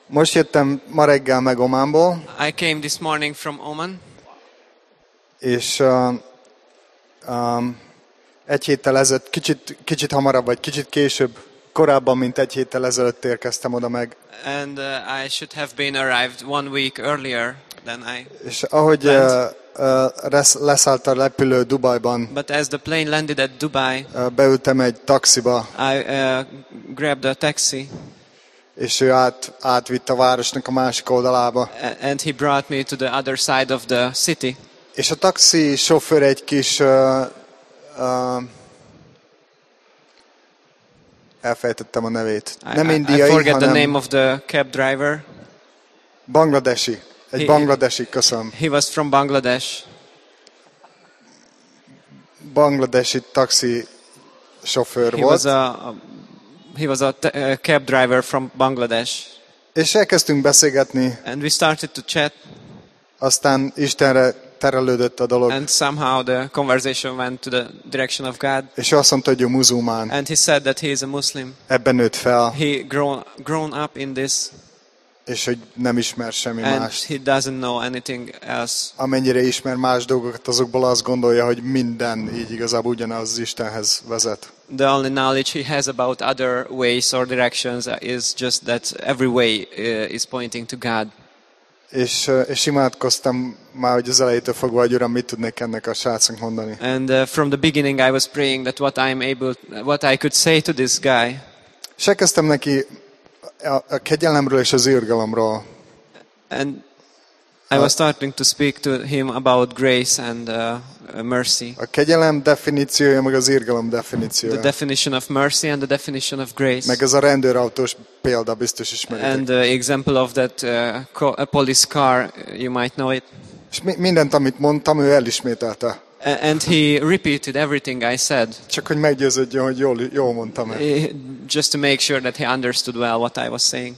Most jöttem ma reggel meg Ománból, I came this morning from Oman, és egy héttel ezelőtt, kicsit hamarabb, vagy kicsit később, korábban, mint egy héttel ezelőtt érkeztem oda meg. and I should have been arrived 1 week earlier than I. És ahogy leszállt a repülő Dubajban, But as the plane landed at Dubai, beültem egy taxiba, I grabbed a taxi, és ő átvitt a városnak a másik oldalába. and he brought me to the other side of the city. És a taxi sofőr egy kis... elfejtettem a nevét. Nem I indiai, forget the hanem name of the cab driver. bangladesi. Egy bangladesi, köszönöm. He was from Bangladesh. Bangladesi taxi sofőr He volt. was a cab driver from Bangladesh. És elkezdtünk beszélgetni, And we started to chat, aztán Istenre terelődött a dolog. and somehow the conversation went to the direction of God. És ő azt mondta, hogy ő muzulmán. And he said that he is a Muslim. Ebben nőtt fel, He grown up in this, és hogy nem ismer semmi and mást. he doesn't know anything else. Amennyire ismer más dolgokat, azokból azt gondolja, hogy minden így igazából ugyanaz az Istenhez vezet. The only knowledge he has about other ways or directions is just that every way is pointing to God. És imádkoztam már, hogy az elejétől fogva, hogy Uram, mit tudnék ennek a srácnak mondani. And from the beginning I was praying that what I could say to this guy. És elkezdtem neki a kegyelemről és az irgalomról. And I was starting to speak to him about grace and mercy. A kegyelem definíciója, meg az irgalom The definíciója. definition of mercy and the definition of grace. Meg ez a rendőrautós példa, biztos And ismeritek. the example of that a police car, you might know it. És mindent, amit mondtam, ő elismételte. And he repeated everything I said, Csak hogy meggyőződjön, hogy jól mondtam el. just to make sure that he understood well what I was saying.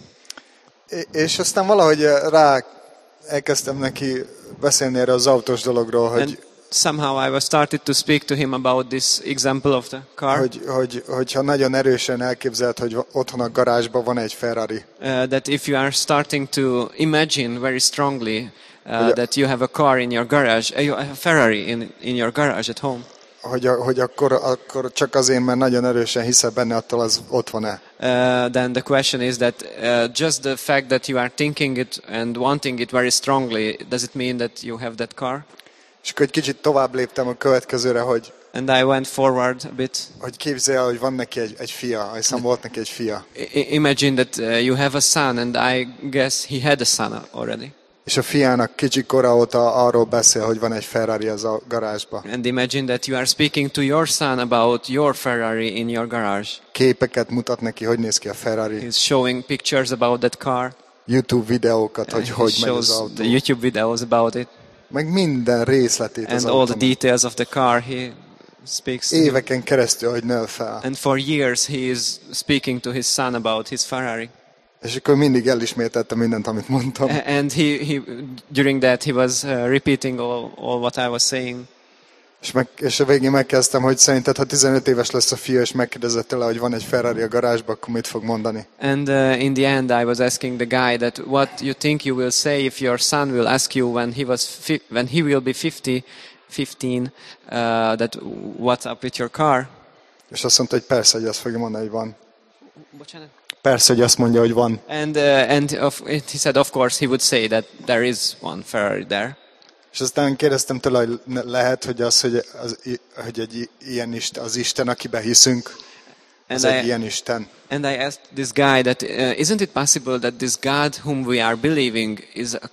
És aztán valahogy elkezdtem neki beszélni erre az autós dologról, And somehow I was started to speak to him about this example of the car. hogyha nagyon erősen elképzelt, hogy otthon a garázsban van egy Ferrari, That if you are starting to imagine very strongly that you have a car in your garage, a Ferrari in your garage at home, hogy akkor csak azért, mert nagyon erősen hiszel benne, attól az ott van-e. then the question is that just the fact that you are thinking it and wanting it very strongly, does it mean that you have that car? És akkor egy kicsit tovább léptem a következőre, hogy And I went forward a bit. képzelj el, hogy van neki egy fia, hiszem volt neki egy fia. Imagine that you have a son, and I guess he had a son already. És a fiának kicsi kora óta arról beszél, hogy van egy Ferrari az a garázsba. And imagine that you are speaking to your son about your Ferrari in your garage. Képeket mutat neki, hogy néz ki a Ferrari. He's showing pictures about that car. YouTube videókat, hogy He megy az shows autó. the YouTube videos about it. Meg minden részletét az And all the autónak. details of the car he speaks. Éveken keresztül, hogy nő fel. And for years he is speaking to his son about his Ferrari. És akkor mindig elismételte mindent, amit mondtam. And he during that he was repeating all what I was saying. És a végén megkezdtem, hogy szerinted, ha 15 éves lesz a fia, és megkérdezett tőle, hogy van egy Ferrari a garázsban, akkor mit fog mondani? And in the end I was asking the guy that what you think you will say if your son will ask you when he will be 15, that what's up with your car? És azt mondta, hogy persze, hogy azt fogja mondani, hogy van. Persze, hogy azt mondja, hogy van. And he said, of course, he would say that there is one Ferrari there. És aztán kérdeztem tőle, hogy lehet, hogy hogy egy ilyen Isten, az Isten, akiben hiszünk, az egy ilyen Isten. And I asked this guy that isn't it possible that this God whom we are believing is a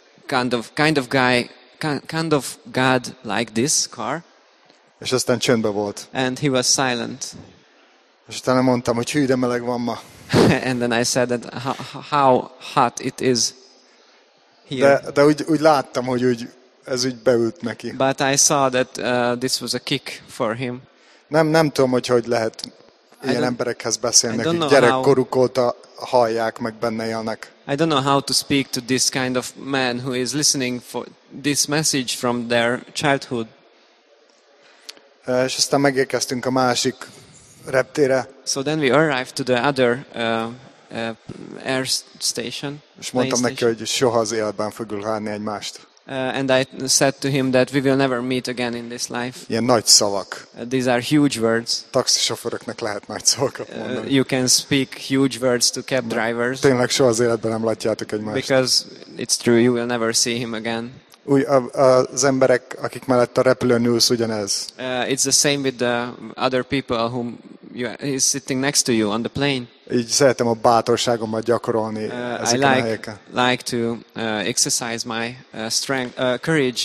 kind of God like this car? És aztán csöndbe volt. And he was silent. És utána mondtam, hogy hű, de meleg van ma. And then I said that how hot it is here. De úgy láttam, hogy ez úgy beült neki. But I saw that this was a kick for him. Nem tudom, hogy lehet ilyen emberekhez beszélni, akik gyerekkoruk óta hallják, meg benne élnek. I don't know how to speak to this kind of man who is listening for this message from their childhood. És aztán megérkeztünk a másik reptére. So then we arrived to the other air station. És mondtam neki, hogy soha az életben fogjuk látni egymást. And I said to him that we will never meet again in this life. Ilyen nagy szavak. These are huge words. Taxisofőröknek lehet nagy szavakat mondani. You can speak huge words to cab drivers. Tényleg soha az életben nem látjátok egymást. Because it's true, you will never see him again. Úgy, az emberek, akik mellett a repülőn ülsz, ugyanez. It's the same with the other people whom he's sitting next to you on the plane. Így szeretem a bátorságomat gyakorolni ezeken a helyeken. I like to exercise my courage.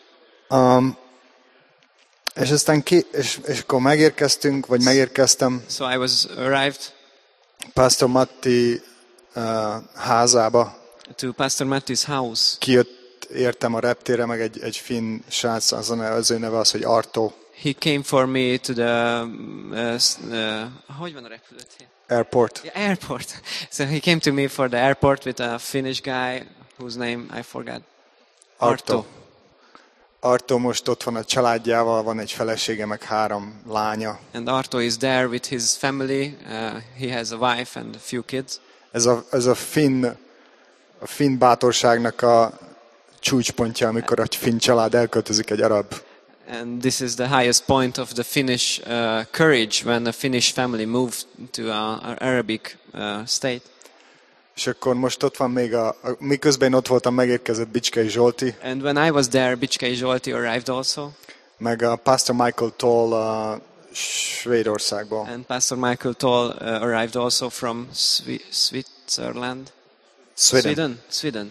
És aztán és akkor megérkeztem. So I was arrived. Pastor Matti házába. To Pastor Matti's house. Értem a reptérre, meg egy finn srác, az ő neve az, hogy Arto. He came for me to the hogy van a repülőtér? Airport. Yeah, airport. So he came to me for the airport with a Finnish guy whose name I forgot. Arto. Arto most ott van a családjával, van egy felesége, meg 3 lánya. And Arto is there with his family. He has a wife and a few kids. Ez a finn bátorságnak a csúcspontja, amikor a finn család elköltözik egy arab. And this is the highest point of the Finnish courage when a Finnish family moved to an Arabic state. És akkor most ott van még miközben én ott voltam, megérkezett Bicskei Zsolti. And when I was there, Bicskei Zsolti arrived also. Meg a Pastor Michael Toll Svédországból. And Pastor Michael Toll arrived also from Switzerland. Sweden.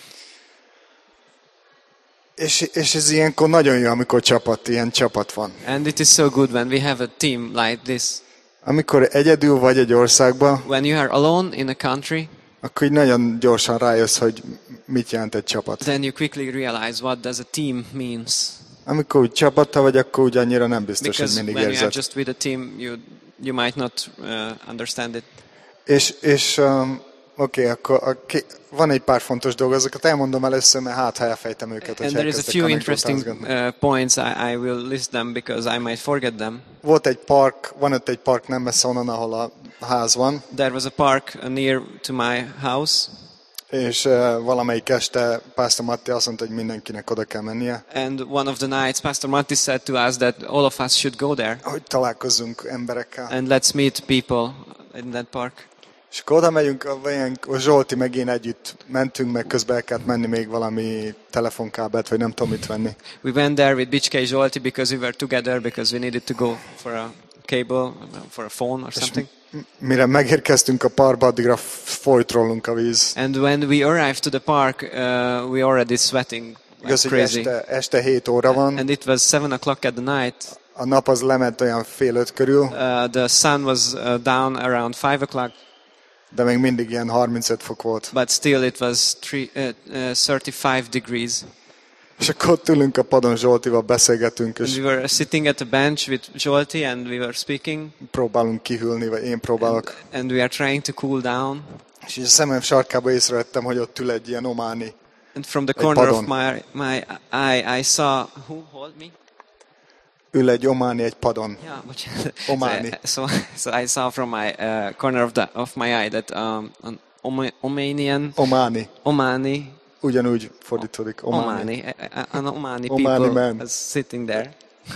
És ez ilyenkor nagyon jó, amikor ilyen csapat van. And it is so good when we have a team like this. Amikor egyedül vagy egy országban, when you are alone in a country, akkor így nagyon gyorsan rájössz, hogy mit jelent egy csapat. Then you quickly realize what does a team means. Amikor úgy csapattal vagy, akkor úgy annyira nem biztos, because hogy mindig when érzed. you are just with a team, you might not understand it. És oké, akkor van egy pár fontos dolog, azokat elmondom először, mert ha elfejtem őket. And there is a few interesting points, I will list them because I might forget them. Van ott egy park nem messze onnan, ahol a ház van. There was a park near to my house. És valamelyik este Pastor Matti azt mondta, hogy mindenkinek oda kell mennie. And one of the nights Pastor Matti said to us that all of us should go there. Hogy találkozzunk emberekkel. And let's meet people in that park. És akkor oda megyünk, a Zsolti meg én együtt mentünk, meg közben el kellett menni még valami telefonkábelt, vagy nem tudom mit venni. We went there with Bicskei Zsolti because we were together, because we needed to go for a cable, for a phone or something. Mire megérkeztünk a parkba, addigra folyt rólunk a víz. And when we arrived to the park, we already sweating like crazy. Este 7 óra van. And it was 7 o'clock at the night. A nap az lement olyan 4:30 körül. The sun was down around 5 o'clock. De még mindig ilyen 35 fok volt. But still it was 35 degrees. És akkor ott ülünk a padon Zsoltival, beszélgetünk. És we were sitting at a bench with Zsolti and we were speaking. Próbálunk kihűlni, vagy én próbálok. And we are trying to cool down. És így a szemem sarkába észrevettem, hogy ott ül egy ilyen ománi. And from the corner of my eye I saw who hold me. Ül egy ománi egy padon. Yeah, ománi. So I saw from my corner of my eye that an Omani. Ugyanúgy fordítódik. An Omani people was sitting there.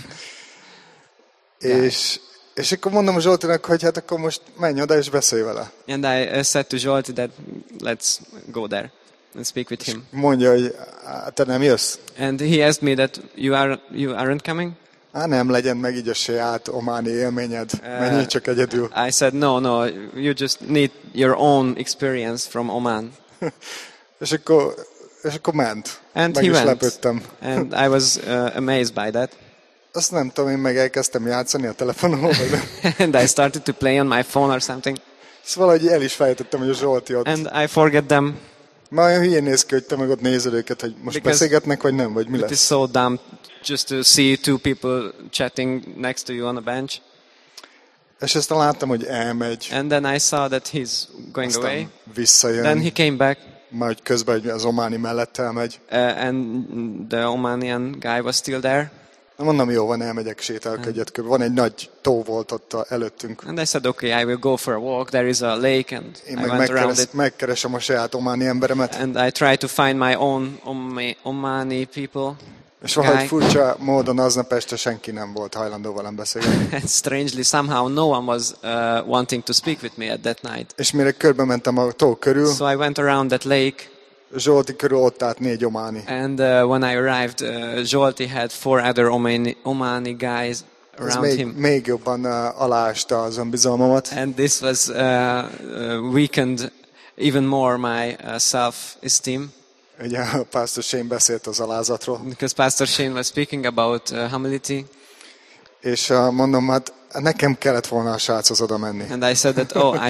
És akkor mondom Zsoltinak, hogy hát akkor most menj oda és beszélj vele. And I said to Zsolti that let's go there and speak with him. Mondja, hogy te nem jössz? And he asked me that you aren't coming? Nem legyen meg így a saját ománi élményed, menjél csak egyedül. I said no, you just need your own experience from Oman. és akkor ment. And meg he is went. lepődtem. And I was amazed by that. Azt nem tudom, én meg elkezdtem játszani a telefonomon. And I started to play on my phone or something. Szóval valahogy el is fejtettem, hogy a Zsolti ott. And I forget them. Már olyan hülyén néz ki, hogy te meg ott nézed őket, hogy most beszélgetnek, vagy nem, vagy mi lesz? It is so dumb just to see two people chatting next to you on a bench. És aztán láttam, hogy elmegy. And then I saw that he's going aztán away. Visszajön. Then he came back. Majd közben az ománi mellett elmegy. And the Omanian guy was still there. Mondom, jó, van, elmegyek, sétálok egyet körül. Van egy nagy tó volt ott előttünk. And I said, okay, I will go for a walk. There is a lake, and Én I meg went around it. megkeresem a saját ománi emberemet. And I tried to find my own Omani people. És valahogy furcsa módon aznap este senki nem volt hajlandó velem beszélni. And strangely, somehow, no one was wanting to speak with me at that night. És mire körbe mentem a tó körül, So I went around that lake. Zsolti körül ott állt 4 ománi. And when I arrived, Zsolti had 4 other Omani guys Ez around him. még jobban aláásta az önbizalmamat. And this was weakened even more my self-esteem. Ugye a Pastor Shane beszélt az alázatról. Because Pastor Shane was speaking about humility. És mondom, hát nekem kellett volna a sráchoz oda menni. And I said that, I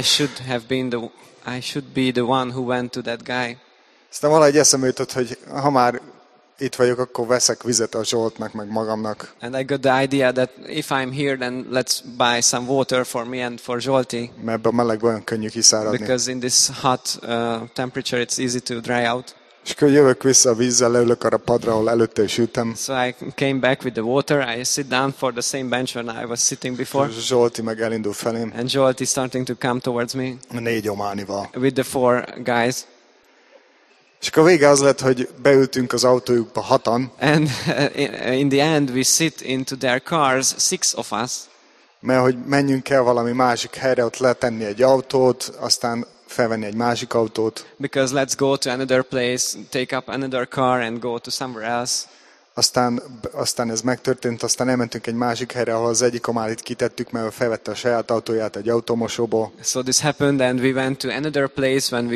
should be the one who went to that guy. Aztán valahogy eszembe jutott, hogy ha már itt vagyok, akkor veszek vizet a Zsoltnak, meg magamnak. And I got the idea that if I'm here, then let's buy some water for me and for Zsolti. Mert ebben a melegben olyan könnyű kiszáradni. Because in this hot temperature, it's easy to dry out. És akkor jövök vissza a vízzel, leülök arra padra, ahol előtte is ültem. So I came back with the water. I sit down for the same bench when I was sitting before. És Zsolti meg elindul felém. And Zsolti starting to come towards me. 4 ománival. With the 4 guys. És akkor vége az lett, hogy beültünk az autójukba 6-an. And in the end we sit into their cars, 6 of us. Mert hogy menjünk el valami másik helyre, ott letenni egy autót, aztán felvenni egy másik autót. Because let's go to another place, take up another car and go to somewhere else. Aztán ez megtörtént, aztán elmentünk egy másik helyre, ahol az egyik ománit kitettük, mert felvette a saját autóját egy automosóból. So this happened and we went to another place when we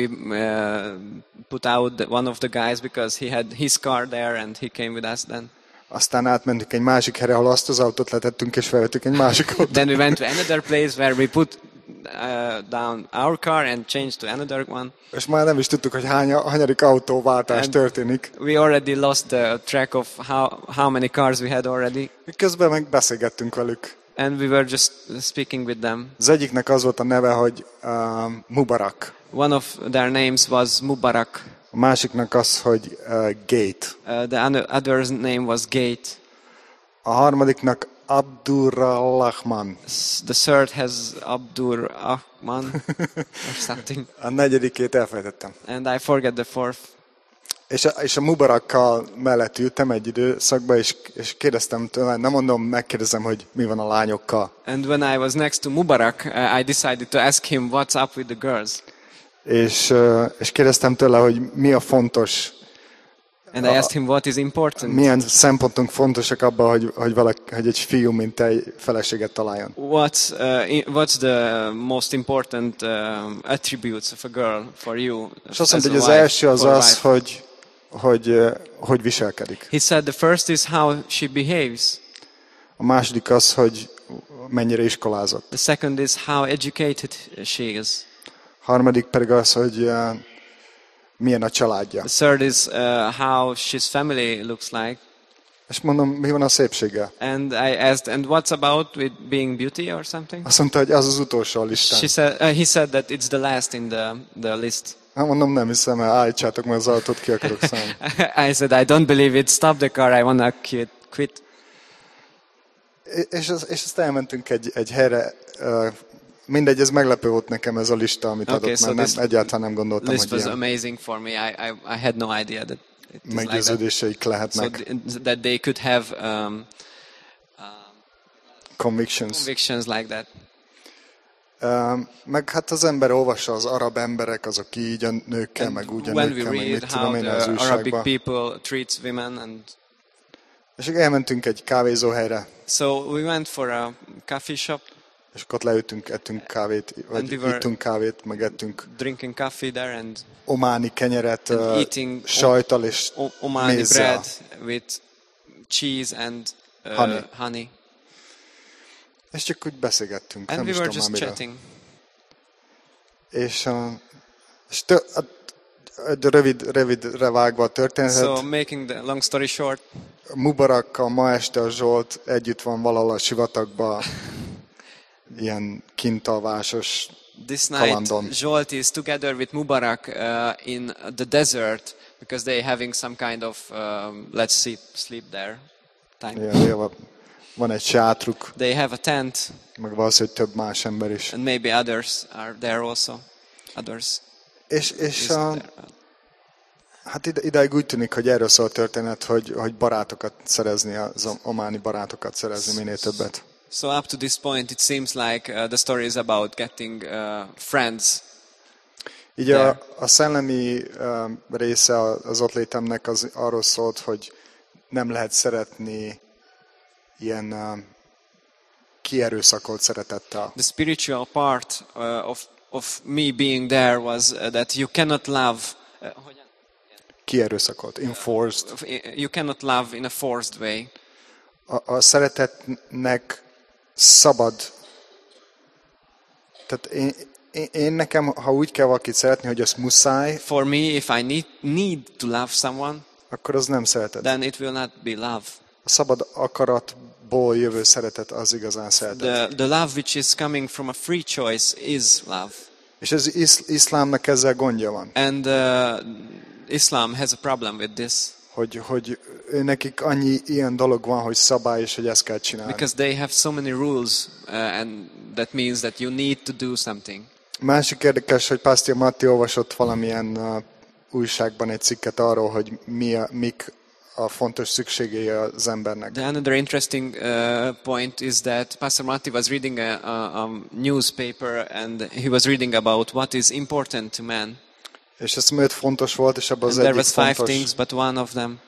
put out one of the guys because he had his car there and he came with us then. Aztán átmentünk egy másik helyre, ahol azt az autót letettünk, és felvettük egy másik autót. Then we went to another place where we put down our car and changed to another one. És már nem is tudtuk, hogy hanyadik autóváltás történik. We already lost the track of how many cars we had already. Közben meg beszélgettünk velük. And we were just speaking with them. Az egyiknek az volt a neve, hogy Mubarak. One of their names was Mubarak. A másiknak az, hogy Gate. The other's name was Gate. A harmadiknak Abdurrahman. The third has Abdurrahman or something. A negyedikét elfelejtettem. And I forget the fourth. És a Mubarakkal mellett ültem egy időszakban, és kérdeztem tőle, nem mondom, megkérdezem, hogy mi van a lányokkal. And when I was next to Mubarak, I decided to ask him what's up with the girls. És kérdeztem tőle, hogy mi a fontos. And I asked him what is important. Milyen szempontok fontosak abban, hogy egy fiú mint egy feleséget találjon. What's the most important attributes of a girl for you? És azt mondta, hogy az első az, hogy viselkedik. He said the first is how she behaves. A második az, hogy mennyire iskolázott. The second is how educated she is. A harmadik pedig az, hogy milyen a családja. The third is how his family looks like. És mondom, mi van a szépséggel? And I asked, and what's about with being beauty or something? Azt mondta, hogy az az utolsó a listán. He said that it's the last in the list. Hát mondom, nem hiszem el, állítsátok meg az autót, ki akarok szállni. I said, I don't believe it, stop the car, I wanna quit. És azt elmentünk egy helyre, mindegy, ez meglepő volt nekem ez a lista, amit adott, mert egyáltalán nem gondoltam, hogy ilyen. This was amazing for me, I had no idea that it is meggyőződéseik lehetnek. So that they could have convictions like that. Meg hát az ember olvassa, az arab emberek, azok így a nőkkel, meg úgy a nőkkel, meg mit tudom én az újságban. Arabic people treats women and... És elmentünk egy kávézóhelyre. So we went for a coffee shop. És ott leültünk, ettünk kávét, vagy ittunk kávét, meg ettünk drinking coffee there and ománi kenyeret, sajttal és Omani mézzel. bread with cheese and honey. És csak úgy beszélgettünk, and nem we is were tudom just már chatting. És rövidre vágva a történetet. So making the long story short. Mubarakkal ma este a Zsolt együtt van valahol a sivatagban, ilyen kintalvásos kalandon. This night, Zsolt is together with Mubarak in the desert because they're having some kind of let's sleep there. time. Ja, van egy sátruk, They have a tent, meg valószínűleg több más ember is. and maybe others are there also. Others. És is there. hát idáig úgy tűnik, hogy erről szól a történet, hogy barátokat szerezni, az ománi barátokat szerezni minél többet. So up to this point, it seems like the story is about getting friends. Így a szellemi része az ott létemnek az arról szólt, hogy nem lehet szeretni ilyen kierőszakolt szeretettel. The spiritual part of me being there was that you cannot love. Kierőszakolt, enforced. You cannot love in a forced way. A szeretetnek szabad. Tehát én nekem, ha úgy kell valakit szeretni, hogy az muszáj, For me, if I need to love someone, akkor az nem szeretet. then it will not be love. A szabad akaratból jövő szeretet az igazán szeretet. The love which is coming from a free choice is love. És az iszlámnak ezzel gondja van. And Islam has a problem with this. Hogy nekik annyi ilyen dolog van, hogy szabály, és hogy ezt kell csinálni. Because they have so many rules, and that means that you need to do something. Másik érdekes, hogy Pastor Matti olvasott valamilyen újságban egy cikket arról, hogy mik a fontos szükségei az embernek. The another interesting point is that Pastor Matti was reading a newspaper, and he was reading about what is important to man. És ez 5 fontos volt, és abban az And there egyik was 5 fontos, things, but one of them,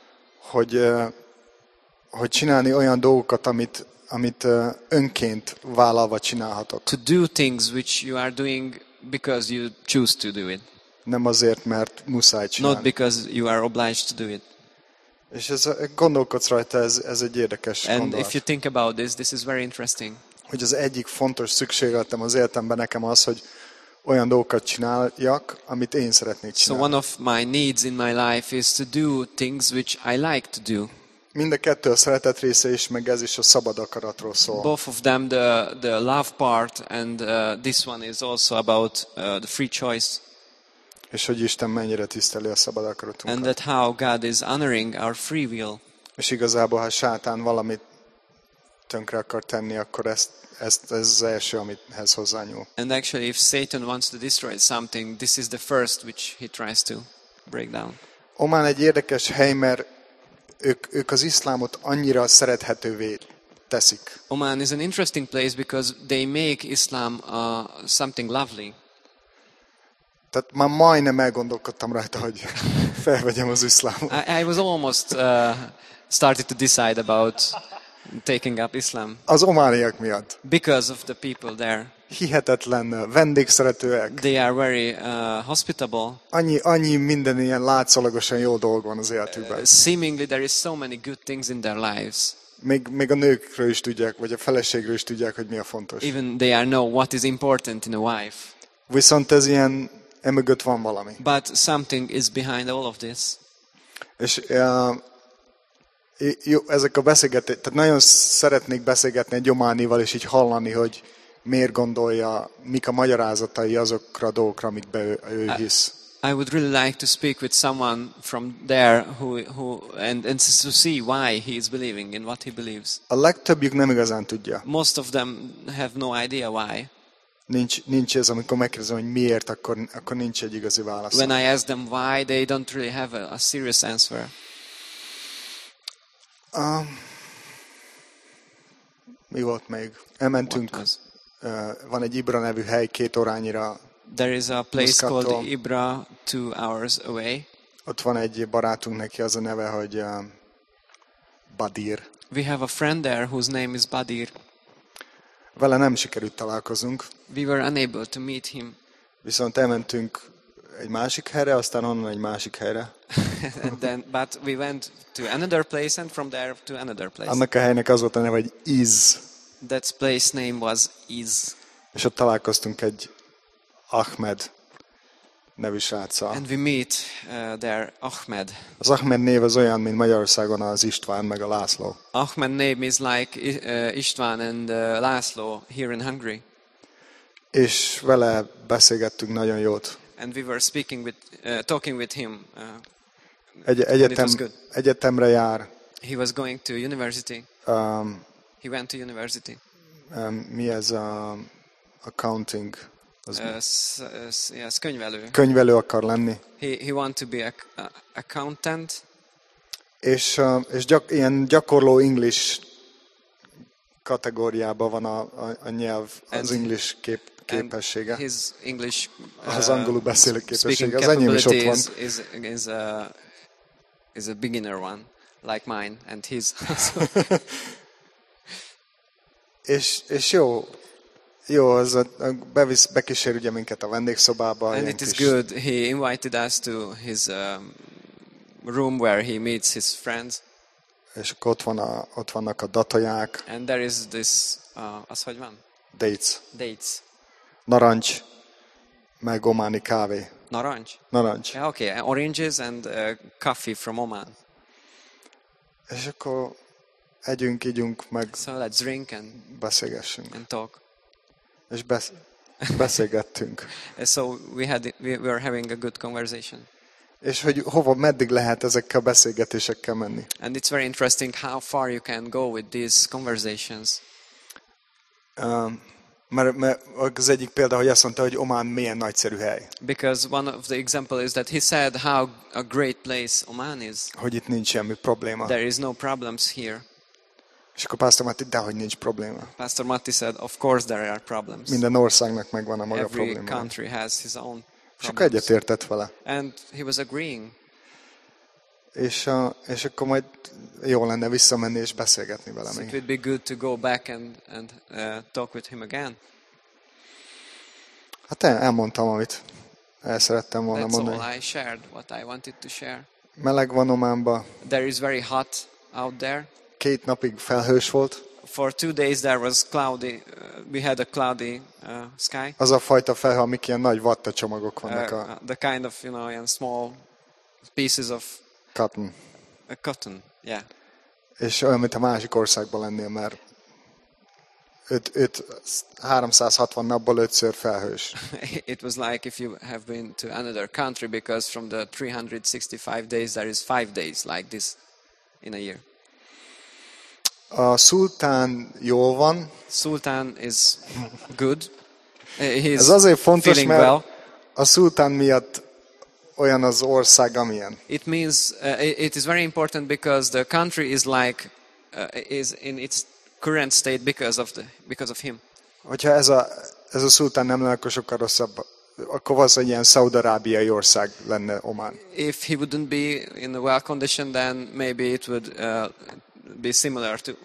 hogy csinálni olyan dolgokat, amit önként vállalva csinálhatok. to do things which you are doing because you choose to do it, Nem azért, mert muszáj not csinálni. because you are obliged to do it. És gondolkodsz rajta, ez egy érdekes And gondolat. if you think about this is very interesting. Hogy az egyik fontos szükségletem az életemben nekem az, hogy olyan dolgokat csináljak, amit én szeretnék So csinálni. one of my needs in my life is to do things which I like to do. Mind a kettő a szeretet része is, meg ez is a szabad akaratról szól. Both of them, the love part, and this one is also about the free choice, És hogy Isten mennyire tiszteli a szabad and akaratunkat. that how God is honoring our free will. És igazából, ha sátán valamit tönkre akar tenni, akkor ez az első, amihez hozzányúl. And actually, if Satan wants to destroy something, this is the first which he tries to break down. Omán egy érdekes hely, mert ők az iszlámot annyira szerethetővé teszik. Oman is an interesting place because they make Islam something lovely. Tehát már majdnem elgondolkodtam rajta, hogy felvegyem az iszlámot. I was almost started to decide about taking up Islam Az omániak miatt. because of the people there. Hihetetlen vendégszeretőek. They are very hospitable. Annyi minden ilyen látszólagosan jó dolog van az életükben. Seemingly there is so many good things in their lives. Még a nőkről is tudják, vagy a feleségről is tudják, hogy mi a fontos. Even they know what is important in a wife. Viszont ez ilyen, emögött van valami. But something is behind all of this. És jó, ezek a beszélgetések, tehát nagyon szeretnék beszélgetni egy ománival, és így hallani, hogy miért gondolja, mik a magyarázatai azokra a dolgokra, amikbe ő hisz. I would really like to speak with someone from there and to see why he is believing in what he believes. A legtöbbjük nem igazán tudja. Most of them have no idea why. Nincs ez, amikor megkérdezem, hogy miért, akkor nincs egy igazi válasz. When I ask them why, they don't really have a serious answer. Mi volt még? Elmentünk, van egy Ibra nevű hely 2 órányira. There is a place Muscattól. called Ibra 2 hours away. Ott van egy barátunk, neki az a neve, hogy Badir. We have a friend there whose name is Badir. Vele nem sikerült találkozunk, We were unable to meet him. viszont elmentünk egy másik helyre, aztán onnan egy másik helyre. But we went to another place, and from there to another place. Annak a helynek az volt a neve, hogy Iz. That place name was Iz. És ott találkoztunk egy Ahmed nevű sráccal. And we meet there Ahmed. Az Ahmed név az olyan, mint Magyarországon az István meg a László. Ahmed name is like István and László here in Hungary. És vele beszélgettünk nagyon jót. And we were talking with him. And it was good. Egyetemre jár. He was going to university. Um, He went to university. Mi ez a accounting? Yes, könyvelő. Könyvelő akar lenni. He want to be a accountant. És ilyen gyakorló English kategóriában van a nyelv, az English képessége. His English Az angolul beszélő képessége. Az speaking enyém is ott van. is a beginner one, like mine, and his. és jó, bekísér ugye minket a vendégszobába. And it is good. He invited us to his room where he meets his friends. És akkor ott vannak a dataják. And there is this, az hogy van? Dates. Narancs, meg ománi kávé. Narancs. Yeah, okay, oranges and coffee from Oman. És akkor ígyunk, meg So let's drink and beszélgessünk. And talk. És beszélgettünk. So we were having a good conversation. És hogy meddig lehet ezekkel a beszélgetésekkel menni. And it's very interesting how far you can go with these conversations. Mert az egyik példa, hogy azt mondta, hogy Omán milyen nagyszerű hely. Because one of the example is that he said how a great place Oman is. Hogy itt nincs semmi probléma. There is no problems here. És akkor Pastor Matti, dehogy nincs probléma. Pastor Matti said, of course there are problems. Minden országnak megvan a maga problémája. Every country has his own problems. És akkor egyetértett vele. And he was agreeing. És akkor majd jó lenne visszamenni és beszélgetni vele So még. it would be good to go back and talk with him again. Hát elmondtam, amit el szerettem volna That's mondani. all I shared, what I wanted to share. Meleg van Ománban. There is very hot out there. 2 napig felhős volt. For 2 days there was cloudy. We had a cloudy sky. Az a fajta felhő, amik ilyen nagy vattacsomagok vannak The kind of, ilyen small pieces of cotton. Cotton, yeah. És olyan, mint a másik országban lennél, mert 360 napból 5-ször felhős. It was like if you have been to another country, because from the 365 days there is 5 days like this in a year. A szultán jól van. Sultan is good. Ez azért fontos, feeling mert well. a szultán miatt olyan az ország, amilyen. It means it is very important because the country is like is in its current state because of him. Hogyha ez a szultán nem lenne, akkor sokkal rosszabb. Akkor valószínűleg ilyen Szaúd-arábiai ország lenne Omán. If he wouldn't be in a well condition, then maybe it would be similar to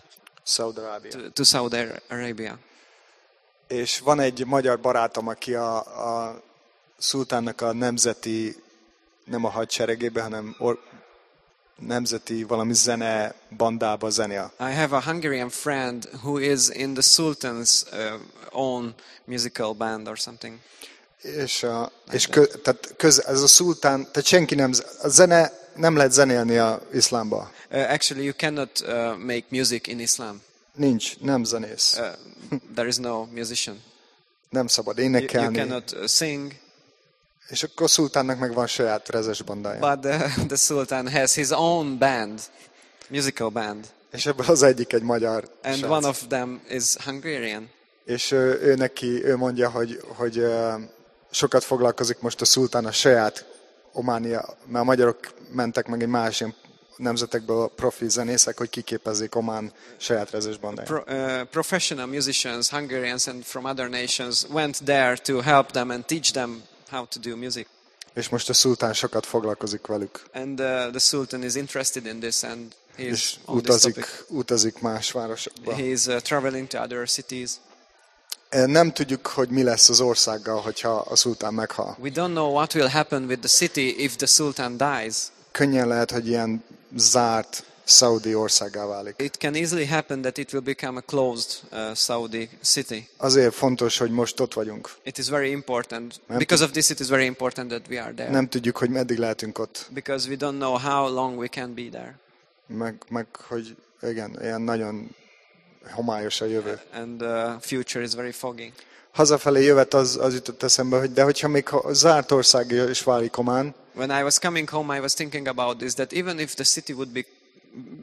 Saudi Arabia. És van egy magyar barátom, aki a szultánnak a nemzeti, nem a hadseregében, hanem nemzeti valami zene bandába zenél. I have a Hungarian friend who is in the Sultan's own musical band or something. És ez a szultán, tehát senki nem, a zene nem lehet zenélni a iszlámba. Actually, you cannot make music in Islam. Nem zenész. There is no musician. Nem szabad You énekelni. cannot sing. És akkor a szultánnak meg van saját rezes bandája. But the Sultan has his own band, musical band. És ebből az egyik egy magyar And srác. one of them is Hungarian. És ő mondja, hogy sokat foglalkozik most a szultán a saját Ománia, mert a magyarok mentek meg egy más ilyen nemzetekből profi zenészek, hogy kiképezzék Omán saját rezes bandáját. Professional musicians, Hungarians and from other nations went there to help them and teach them how to do music. És most a szultán sokat foglalkozik velük. And the Sultan is interested in this, and he is És on this topic. utazik más városokba. He is traveling to other cities. Nem tudjuk, hogy mi lesz az országgal, hogyha a szultán meghal. We don't know what will happen with the city if the Sultan dies. Könnyen lehet, hogy ilyen zárt szaudi országgá válik. It can easily happen that it will become a closed Saudi city. Azért fontos, hogy most ott vagyunk. It is very important. Because of this, it is very important that we are there. Nem tudjuk, hogy meddig lehetünk ott. Because we don't know how long we can be there. Meg hogy igen, ilyen nagyon homályos a jövő. And the future is very foggy. Hazafelé jövet az jutott eszembe, hogy de hogyha még zárt ország is válik Omán, When I was coming home, I was thinking about this, that even if the city would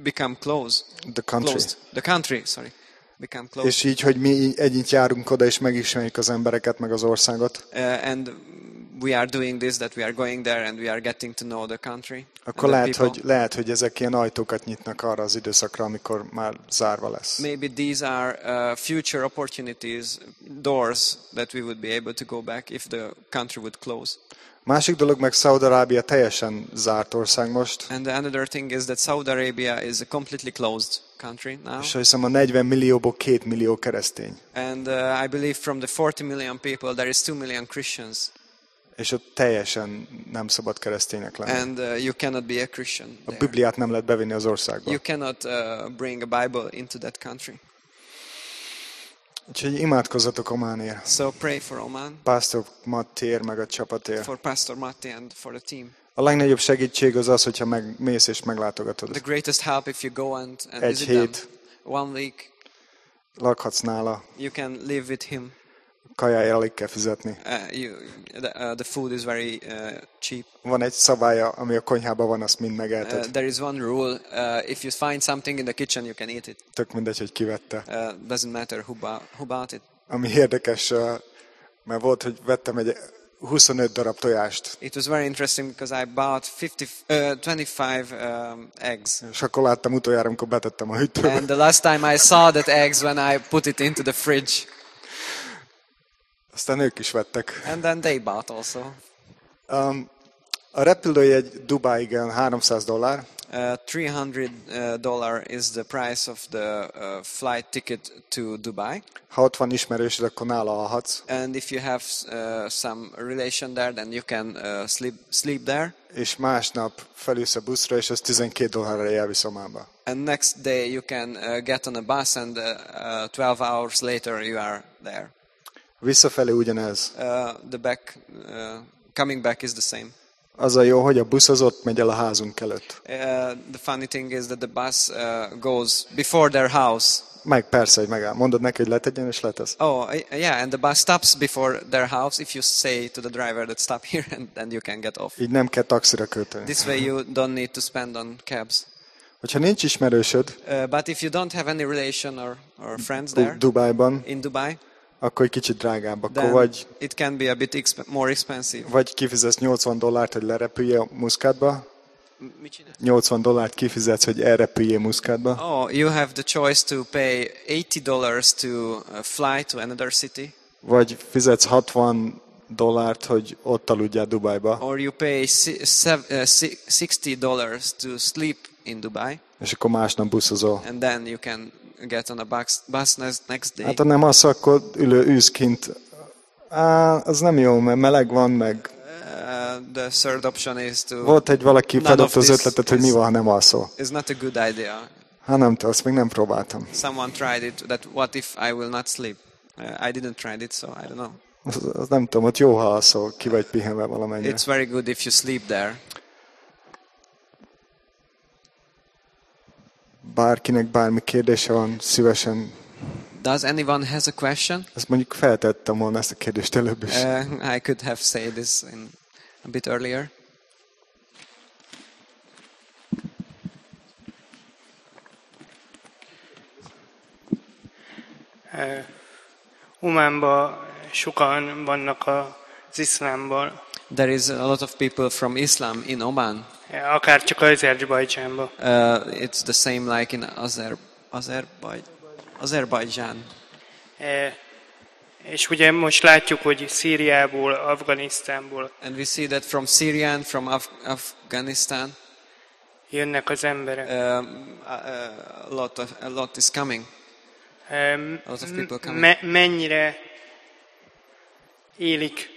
become closed. The country. Closed. The country, sorry. Become closed. És így, hogy mi együtt járunk oda, és megismerjük az embereket, meg az országot. And we are doing this, that we are going there and we are getting to know the country. Akkor and the people. lehet, hogy ezek ilyen ajtókat nyitnak arra az időszakra, amikor már zárva lesz. Maybe these are future opportunities, doors that we would be able to go back if the country would close. Másik dolog meg Szaúd-Arábia teljesen zárt ország most. And the another thing is that Saudi Arabia is a completely closed country now. És hiszem a 40 millióból 2 millió keresztény. And I believe from the 40 million people there is 2 million Christians. És ott teljesen nem szabad kereszténynek lenni. And you cannot be a Christian A there. Bibliát nem lehet bevinni az országba. You cannot bring a Bible into that country. Úgyhogy imádkozzatok Ománért. So pray for Oman, Pásztor Mattér, meg a csapatért. for Pastor Matti and for the team. A legnagyobb segítség az, hogyha mész és meglátogatod. The greatest help if you go and Egy visit them. hét. 1 week, Lakhatsz nála, you can live with him. kajáért alig kell fizetni. The food is very cheap. Van egy szabálya, ami a konyhában van, azt mind megeheted. There is one rule: if you find something in the kitchen, you can eat it. Tök mindegy, hogy kivette. Doesn't matter who bought it. Ami érdekes, mert volt, hogy vettem egy 25 darab tojást, It was very interesting because I bought 25 eggs. és akkor láttam utoljára, amikor betettem a hűtőbe. And the last time I saw that eggs when I put it into the fridge. Aztán ők is vettek. And then they bought also. A repülőjegy Dubáig $300. $300 is the price of the flight ticket to Dubai. Ha ott van ismerősöd, akkor nála alhatsz. And if you have some relation there, then you can sleep there. És másnap felülsz a buszra, és az $12 elvisz Ománba. And next day you can get on a bus, and 12 hours later you are there. Visszafelé ugyanez. Coming back is the same. Az a jó, hogy a busz az ott megy el a házunk előtt. The funny thing is that the bus goes before their house. Meg persze, hogy megáll. Mondod neki, hogy letegyen, és letesz. Oh, yeah, and the bus stops before their house if you say to the driver that stop here, and then you can get off. Így nem kell taxira költeni. This way you don't need to spend on cabs. Hogyha nincs ismerősöd But if you don't have any relation or friends there Dubájban, in Dubai, akkor egy kicsit drágább. Akkor then it can be a bit more expensive. vagy kifizetsz $80, hogy lerepülj a Muszkátba, $80 kifizetsz, hogy elrepüljél Muszkátba, Oh, you have the choice to pay $80 to fly to another city, vagy fizetsz $60, hogy ott aludjál Dubájba, or you pay $60 to sleep in Dubai, és akkor másnap buszozol. and then you can get on a bus next day. Hát ha nem az, akkor ülsz kint. Az nem jó, mert meleg van, meg The third option is to... volt egy valaki None feldobta of az this ötletet, hogy mi van, ha nem alszol. is not a good idea. Hát nem tudom, azt még nem próbáltam. Someone tried it, that what if I will not sleep? I didn't try it, so I don't know. Az nem tudom, ott jó, ha alszol, ki vagy pihenve valamennyire. It's very good if you sleep there. Bárkinek bármi kérdése van, szívesen. Does anyone has a question? Ezt mondjuk feltettem volna ezt a kérdést előbb is. I could have said this a bit earlier. Ománban sokan vannak az iszlámból, There is a lot of people from Islam in Oman. akár csak Azerbajdzsánban. It's the same like in Azerbaijan. És ugye most látjuk, hogy Szíriából, Afganisztánból And we see that from Syria and from Afghanistan, jönnek az emberek. a lot is coming. A lot of people coming. Mennyire élik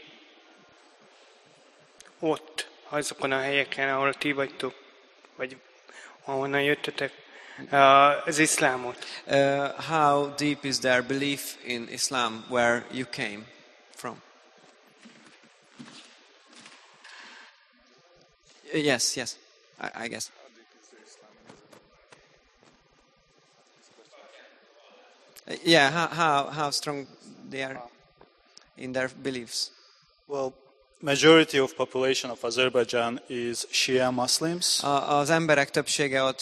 ott, azokon a helyeken, ahol ti vagytok, vagy ahonnan jöttetek, az iszlámot? How deep is their belief in Islam where you came from? Yes, I guess. Yeah, how strong they are in their beliefs? Well, majority of population of Azerbaijan is Shia Muslims. Az emberek többsége ott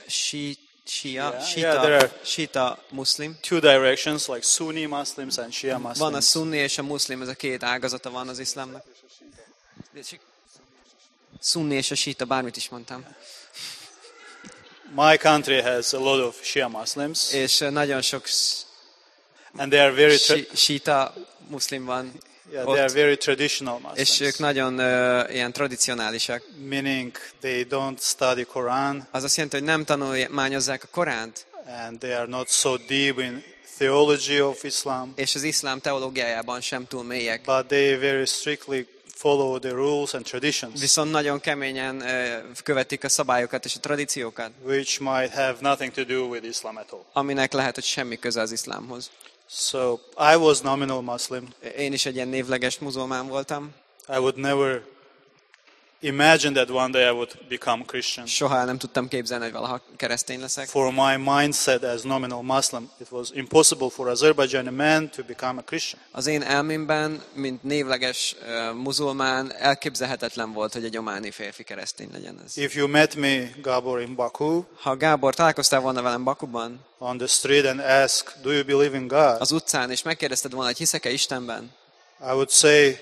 síta muszlim. Two directions, like Sunni Muslims and Shia Muslims. Van a szunni és a muszlim, ez a két ágazata van az iszlámnak. Szunni és a síta, bármit is mondtam. My country has a lot of Shia Muslims. És nagyon sok And they are very síta muszlim van. Yeah, they are very traditional És Muslims. ők nagyon ilyen tradicionálisak. Meaning they don't study Quran. Az azt jelenti, hogy nem tanulmányozzák a Koránt. And they are not so deep in theology of Islam. És az iszlám teológiájában sem túl mélyek. But they very strictly follow the rules and traditions. Viszont nagyon keményen követik a szabályokat és a tradíciókat. Which might have nothing to do with Islam at all. Aminek lehet, hogy semmi köze az iszlámhoz. So I was nominal Muslim. Én is egy ilyen névleges muzulmán voltam. I would never imagine that one day I would become Christian. Soha el nem tudtam képzelni, hogy valaha keresztény leszek. For my mindset as nominal Muslim, it was impossible for Azerbaijani man to become a Christian. Az én elmémben, mint névleges muzulmán, elképzelhetetlen volt, hogy egy ománi férfi keresztény legyen ez. If you met me, Gabor, in Baku, Ha Gábor, találkoztál volna velem Bakuban, on the street and ask, do you believe in God? az utcán, és megkérdezted volna, hogy hiszek-e Istenben, I would say,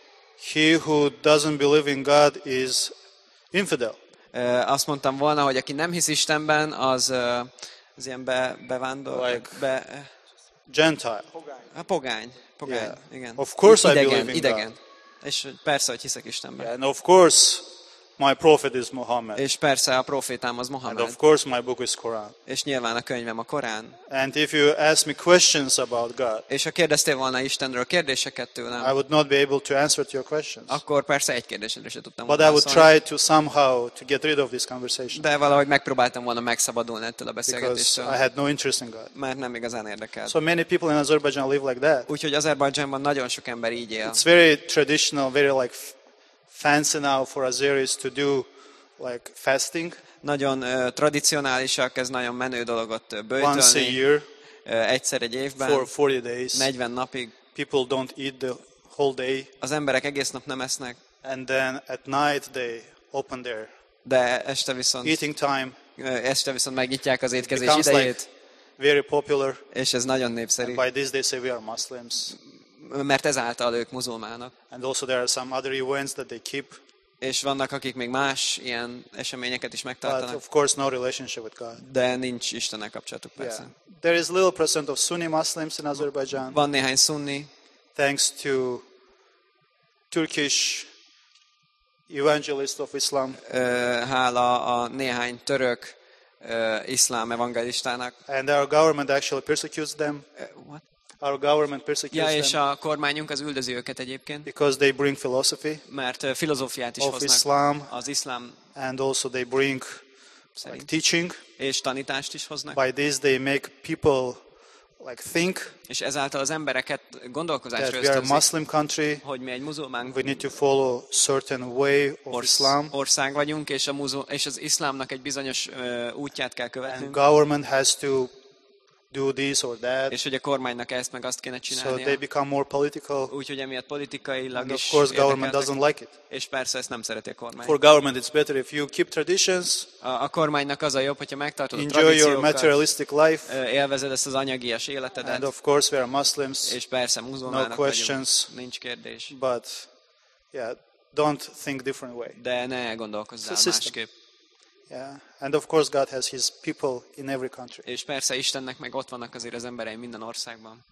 he who doesn't believe in God is infidel. azt mondtam volna, hogy aki nem hisz Istenben, az ilyen bevándor, Like Gentile. pogány, Yeah. igen. Of course I believe in idegen. God. És persze, hogy hiszek Istenben. And of course, my prophet is Muhammad. És persze a profétám az And Mohamed. of course, my book is Quran. És nyilván a könyvem a Korán. And if you ask me questions about God, És ha kérdeztél volna Istenről kérdéseket I tőlem, would not be able to answer to your questions. akkor persze egy kérdésedre se tudtam But volna I would válaszolni. try to somehow to get rid of this conversation. De valahogy megpróbáltam volna megszabadulni ettől a Because beszélgetéstől, I had no interest in God. mert nem igazán érdekelt. So many people in Azerbaijan live like that. Úgyhogy Azerbajdzsánban nagyon sok ember így él. It's very traditional, very like fancy now for Azeris to do like fasting Nagyon tradicionálisak, ez nagyon menő dolog ott once a böjtölni. year Egyszer egy évben, for 40 days. 40 napig. People don't eat the whole day, Az emberek egész nap nem esznek, and then at night they open their de eating time. este viszont megnyitják az étkezés Becomes like idejét, very popular. és ez nagyon népszerű, By this they say we are Muslims. mert ezáltal ők muzulmánok. And also there are some other events that they keep, És vannak, akik még más ilyen eseményeket is but megtartanak, of course no relationship with God. de nincs Istennel kapcsolatuk Yeah. persze. There is little percent of Sunni Muslims in Azerbaijan, Van néhány szunni, thanks to Turkish evangelist of Islam, hála a néhány török iszlám evangelistának. and our government actually persecutes them. What? Our government persecutes Ja, és them a kormányunk az üldözi őket egyébként, because they bring philosophy mert filozófiát is of hoznak Islam, az iszlám and also they bring like szerint, teaching. és tanítást is hoznak, By this they make people like think és ezáltal az embereket gondolkozásra that we are a ösztönzik, Muslim country. hogy mi egy muzulmán We need to follow certain way of Islam, ország vagyunk, és az iszlámnak egy bizonyos útját kell and követnünk, government has to do this or that. és hogy a kormánynak ezt meg azt kéne So they csinálnia. become more political, Úgyhogy emiatt politikailag and of is course government érdekeltek, doesn't like it. és persze ezt nem szereti a kormány. For government it's better if you keep traditions, A kormánynak az a jobb, hogyha megtartod a enjoy your tradíciókat, materialistic life, élvezed ezt az anyagias and életedet, of course we are Muslims, és persze no muzulmánok questions, vagyunk, nincs kérdés. but yeah, don't think different way. De ne gondolkozzál It's a system. másképp. Yeah, and of course God has His people in every country. És persze Istennek meg ott vannak azért az emberei minden országban.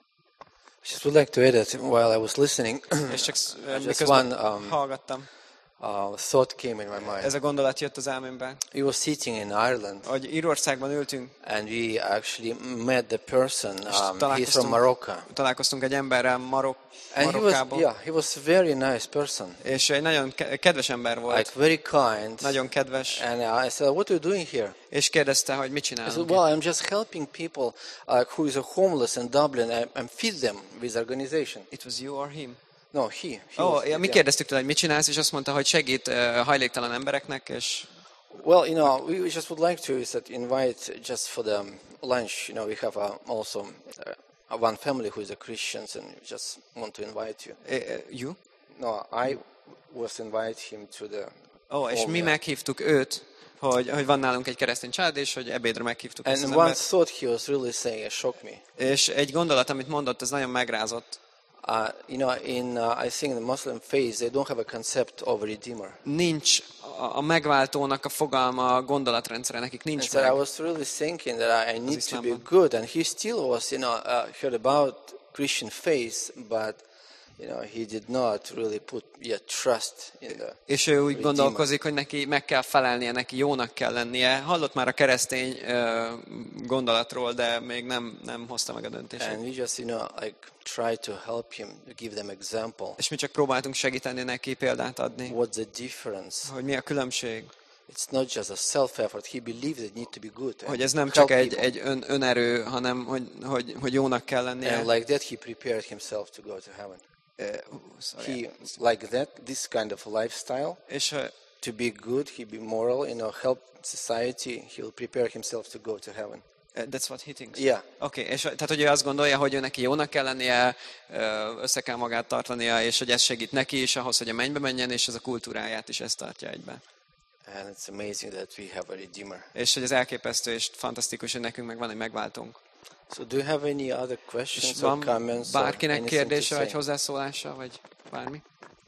Just would like to add that while I was listening, És csak just miközben one hallgattam, thought came in my mind. ez a gondolat jött az elmémbe, We were sitting in Ireland, hogy Írországban ültünk, and we actually met the person. He's találkoztunk. from Morocco, találkoztunk egy emberrel and Marokkából, he was a very nice person, és egy nagyon kedves ember volt, like very kind. nagyon kedves, And I said, "What are you doing here?" és kérdezte, hogy mit I said, csinálunk. "Well, I'm just helping people who is a homeless in Dublin and feed them with organization." It was you or him? No, he Ó, was, mi yeah. kérdeztük tőle, hogy mit csinálsz, és azt mondta, hogy segít hajléktalan embereknek, és Well, we just would like to is that invite just for the lunch. We have also one family who is a Christians, and we just want to invite you. you? No, I was invited him to the És home, mi yeah. meghívtuk őt, hogy van nálunk egy keresztény család, és hogy ebédre meghívtuk ezt az And one embert. thought he was really saying shocked me. És egy gondolat, amit mondott, ez nagyon megrázott. I think the Muslim faith, they don't have a concept of a redeemer. Nincs a megváltónak a fogalma, a gondolatrendszere, nekik And nincs so I meg. was really thinking that I need to be iszlámban. good. And he still was, heard about Christian faith, but he did not really put yet trust in the És ő úgy Redeemer. gondolkozik, hogy neki meg kell felelnie, neki jónak kell lennie. Hallott már a keresztény gondolatról, de még nem hozta meg a döntését. And we just, try to help him, give them example. És mi csak próbáltunk segíteni neki, példát adni, What's the difference? hogy mi a különbség. It's not just a self-effort. He believes they need to be good. Hogy and ez nem help csak people. egy önerő, hanem hogy jónak kell lennie. And like that, he prepared himself to go to heaven. Sorry. He, like that, this kind of lifestyle, És to be good, he be moral, help society, he'll prepare himself to go to heaven. that's what he thinks. Yeah. Oké, és tehát, hogy ő azt gondolja, hogy ő neki jónak kell lennie, össze kell magát tartania, és hogy ez segít neki is ahhoz, hogy a mennybe menjen, és ez a kultúráját is ezt tartja egybe. And it's amazing that we have a Redeemer. És hogy ez elképesztő, és fantasztikus, hogy nekünk meg van egy megváltónk. So do you have any other És questions or van comments or bárkinek anything to kérdése, vagy say? hozzászólása, vagy bármi?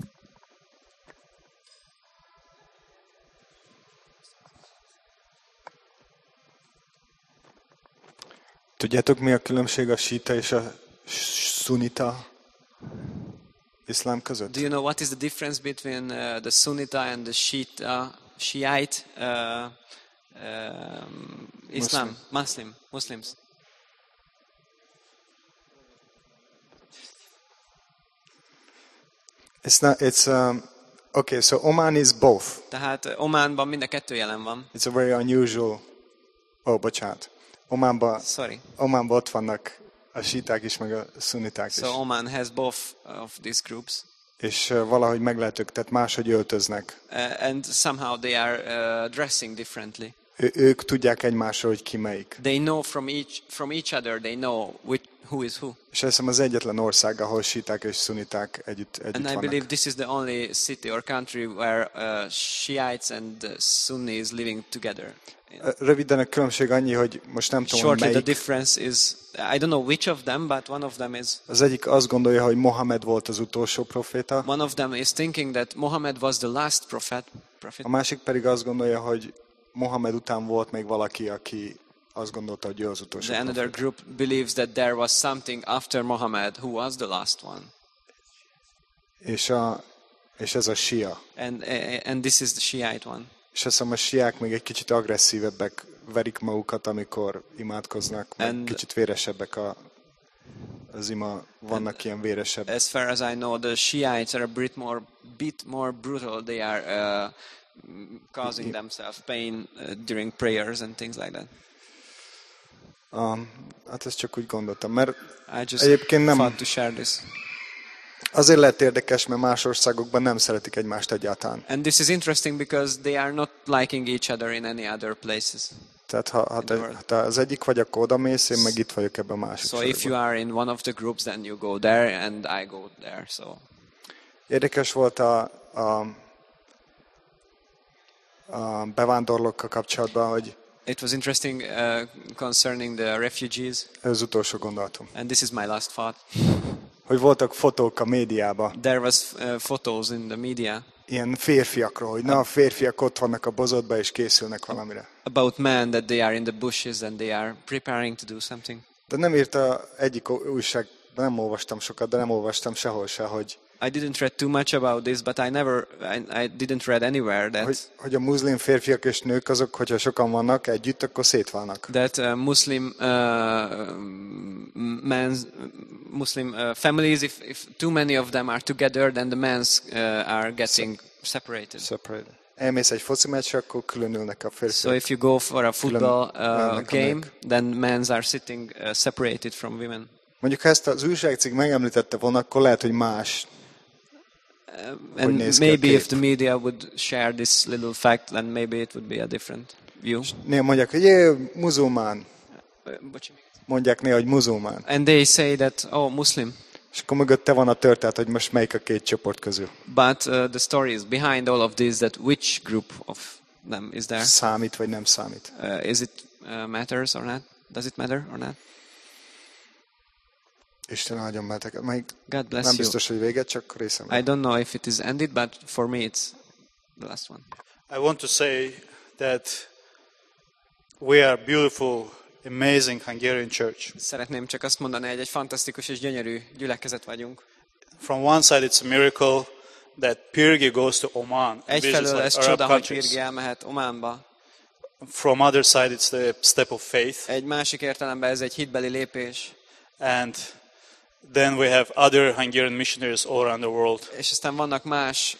Tudjátok, mi a különbség a síta és a szunita iszlám között? Do you know what is the difference between the Sunnita and the Shiite Islam? Muslims. Okay, so Oman is both. Tehát Ománban mind a kettő jelen van. It's a very unusual... bocsánat. Omanban ott vannak a síták is, meg a szuniták is. So Oman has both of these groups. És valahogy meg lehet ők, tehát máshogy öltöznek. And somehow they are dressing differently. Ők tudják egymásról, hogy ki melyik. They know from each other, they know who is who. És azt hiszem az egyetlen ország, ahol síták és szuniták együtt And I vannak. believe this is the only city or country where Shiites and Sunnis living together. Röviden a különbség annyi, hogy most nem tudom, Shortly, the melyik. difference is, I don't know which of them, but one of them is. Az egyik azt gondolja, hogy Mohamed volt az utolsó proféta. One of them is thinking that Muhammad was the last prophet. A másik pedig azt gondolja, hogy Mohamed után volt még valaki, aki azt gondolta, hogy ő az utolsó The another proféta. group believes that there was something after Muhammad who was the last one. És ez a sia. And this is the Shiite one. És azt hiszem a siák még egy kicsit agresszívebbek, verik magukat, amikor imádkoznak, meg kicsit véresebbek az ima, vannak ilyen véresebb. As far as I know, the Shiites are a bit more brutal. They are causing themselves pain during prayers and things like that. Hát ezt csak úgy gondoltam, mert I just egyébként nem, thought to share this. azért lehet érdekes, mert más országokban nem szeretik egymást egyáltalán. And this is interesting because they are not liking each other in any other places. Tehát ha te az egyik vagy, akkor odamész, én meg itt vagyok ebben a másik So if you are in one of the groups, then you go there and I go there. So érdekes volt a bevándorlókkal kapcsolatban, hogy it was interesting concerning the refugees. ez az utolsó gondolatom. And this is my last thought. Hogy voltak fotók a médiában, There was photos in the media ilyen férfiakról, hogy na a férfiak ott vannak a bozótban és készülnek valamire. about men that they are in the bushes and they are preparing to do something. De nem írta egyik újság, nem olvastam sokat, de nem olvastam sehol se, hogy I didn't read too much about this, but I didn't read anywhere hogy a muszlim férfiak és nők azok, hogyha sokan vannak együtt, akkor szétválnak. that Muslim families, if too many of them are together, then the men are getting separated. Elmész egy foci meccsre, akkor külön ülnek a férfiak. So if you go for a football vannak a game, nők. then men are sitting separated from women. Mondjuk, ha ezt az újságcikk megemlítette volna, akkor lehet, hogy más. And néz ki a maybe kép? if the media would share this little fact, then maybe it would be a different view. Néha mondják, hogy muzulmán. Mondják néha, hogy muzulmán. And they say that, oh, Muslim. És akkor mögötte van a történet, hogy most melyik a két csoport közül. But the story is behind all of this, that which group of them is there? Számít vagy nem számít. Is it matters or not? Does it matter or not? Isten áldjon benneteket. Még God bless nem you. biztos, hogy véget, csak részem. I don't know if it is ended, but for me it's the last one. I want to say that we are beautiful, amazing Hungarian church. Szeretném csak azt mondani, hogy egy fantasztikus és gyönyörű gyülekezet vagyunk. From one side, it's a miracle that Pirgi goes to Oman and visits Egyfelől ez like Arab csoda, hogy countries. Pirgi elmehet Ománba. From other side, it's the step of faith. Egy másik értelemben ez egy hitbeli lépés. And then we have other Hungarian missionaries all around the world. És aztán vannak más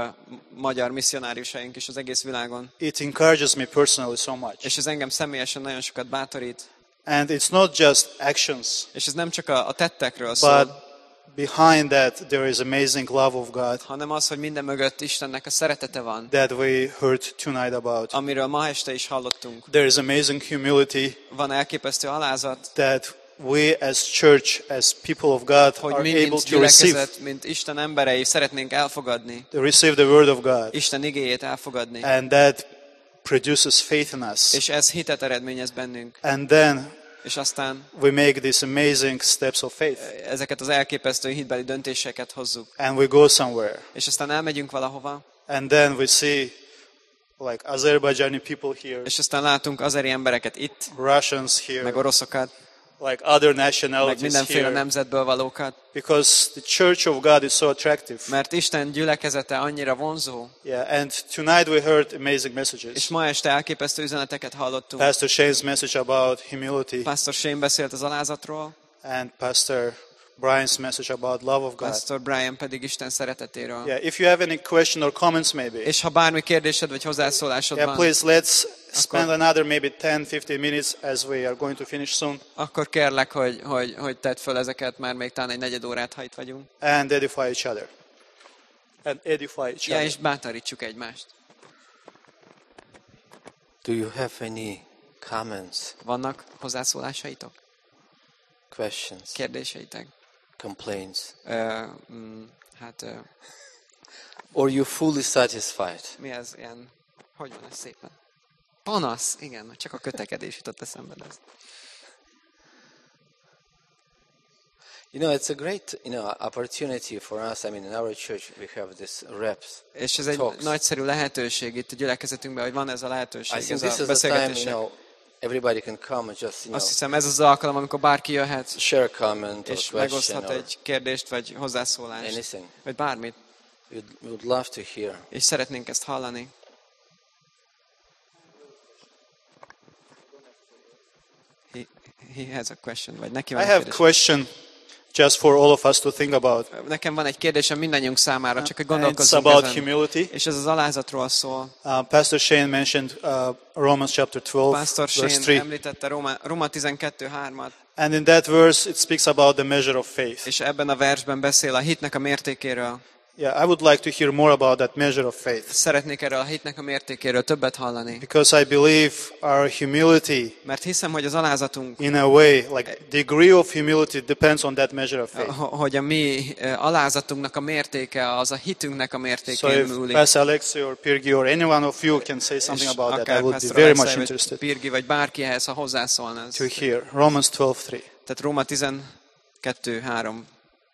magyar misszionáriusaink is az egész világon. It encourages me personally so much. És ez engem személyesen nagyon sokat bátorít. And it's not just actions, És ez nem csak a tettekről but szól, behind that there is amazing love of God hanem az, hogy minden mögött Istennek a szeretete van, that we heard tonight about. amiről ma este is hallottunk. There is amazing humility Van elképesztő alázat, that we as church, as people of God hogy are mi, able mint to receive, gyülekezet, mint Isten emberei szeretnénk elfogadni, to receive the word of God. Isten igéjét elfogadni. And that produces faith in us. És ez hitet eredményez bennünk. And then És aztán we make these amazing steps of faith. ezeket az elképesztő hitbeli döntéseket hozzuk. And we go somewhere. És aztán elmegyünk valahova, And then we see like Azerbaijani people here, és aztán látunk azeri embereket itt, Russians here, meg oroszokat, like other meg nationalities mindenféle here. nemzetből valókat. Because the church of God is so attractive. Mert Isten gyülekezete annyira vonzó, Yeah, and tonight we heard amazing messages. és ma este elképesztő üzeneteket hallottunk. Pastor Shane's message about humility Pastor Shane beszélt az alázatról, and Pastor Brian's message about love of God. Pastor Brian pedig Isten szeretetéről. Yeah, if you have any question or comments maybe, És ha bármi kérdésed vagy hozzászólásod yeah, van, please let's spend another maybe 10-15 minutes as we are going to finish soon akkor kérlek, hogy tedd föl ezeket, már még talán egy negyed órát, ha itt vagyunk. and edify each other. And edify each Ja, other. és bátorítsuk egymást. Do you have any comments, Vannak hozzászólásaitok? questions, Kérdéseitek? complaints? Hát, Or you fully satisfied? mi ez ilyen, hogy van ez szépen? Panasz, igen, csak a kötekedés jutott eszembe. De ez. You know, it's a great, opportunity for us. I mean, in our church we have this reps. És ez egy Talks. nagyszerű lehetőség itt a gyülekezetünkben, hogy van ez a lehetőség, I think ez this a is the time, beszélgetések. everybody can come and just, Azt hiszem, ez az alkalom, amikor bárki jöhet, share a comment or és question megoszthat or egy kérdést, vagy hozzászólást, anything. vagy bármit, We would love to hear. és szeretnénk ezt hallani. He has a question, vagy neki van I egy have a kérdés. question just for all of us to think about. Nekem van egy kérdésem mindannyiunk számára, csak hogy And it's gondolkozzunk about ezen. humility. És ez az alázatról szól. Pastor Shane mentioned Romans chapter 12, Pastor verse Shane 3. említette Róma 12:3-at, And in that verse, it speaks about the measure of faith. és ebben a versben beszél a hitnek a mértékéről. Yeah, I would like to hear more about that measure of faith. Szeretnék erről a hitnek a mértékéről többet hallani. Because I believe our humility, Mert hiszem, hogy az alázatunk, in a way, like degree of humility depends on that measure of faith. hogy a mi alázatunknak a mértéke, az a hitünknek a So mértékén if múlik. Pastor Alexi or Pirgi or any one of you can say És something about that, I akár would be Pastor very Alexei, much vagy interested Pirgi, vagy bárki ehhez, ha hozzászólna. to hear. Romans 12:3. Tehát Róma 12:3.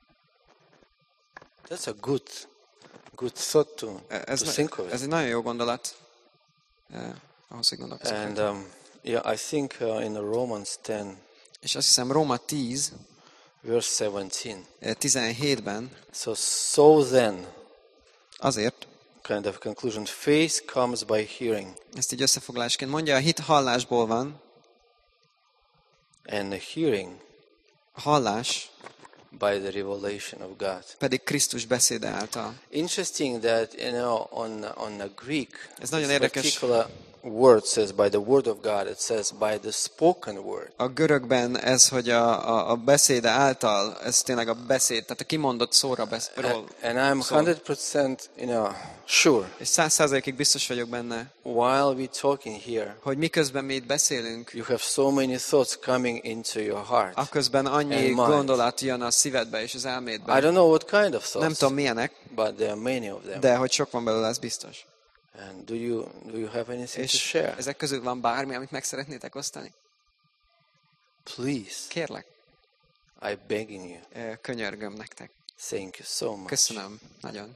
That's a good thought to think of Ez it. egy nagyon jó gondolat. Ahhoz, hogy gondolkozok. And I think in the Romans 10, És azt hiszem Róma 10, verse 17. 17-ben So then, azért, kind of conclusion, faith comes by hearing, ezt így összefoglalásként mondja, a hit hallásból van, and the hearing a hallás by the revelation of God. pedig Krisztus beszéde által. Interesting that on the Greek, Ez nagyon this érdekes. particular word says by the word of God, it says by the spoken word. A görögben ez, hogy a beszéde által, ez tényleg a beszéd, tehát a kimondott szóról And I'm 100% sure. És 100%-ig biztos vagyok benne, While we're talking here, hogy miközben mi itt beszélünk, you have so many thoughts coming into your heart. aközben annyi and mind. gondolat jön a szívedbe és az I elmédbe. don't know what kind of Nem thoughts, tudom milyenek, but there are many of them. de hogy sok van belőle, ez biztos. And do you have anything to És share? ezek közül van bármi, amit meg szeretnétek osztani? Please, Kérlek, I'm begging you. könyörgöm nektek. Thank you so much. Köszönöm, nagyon.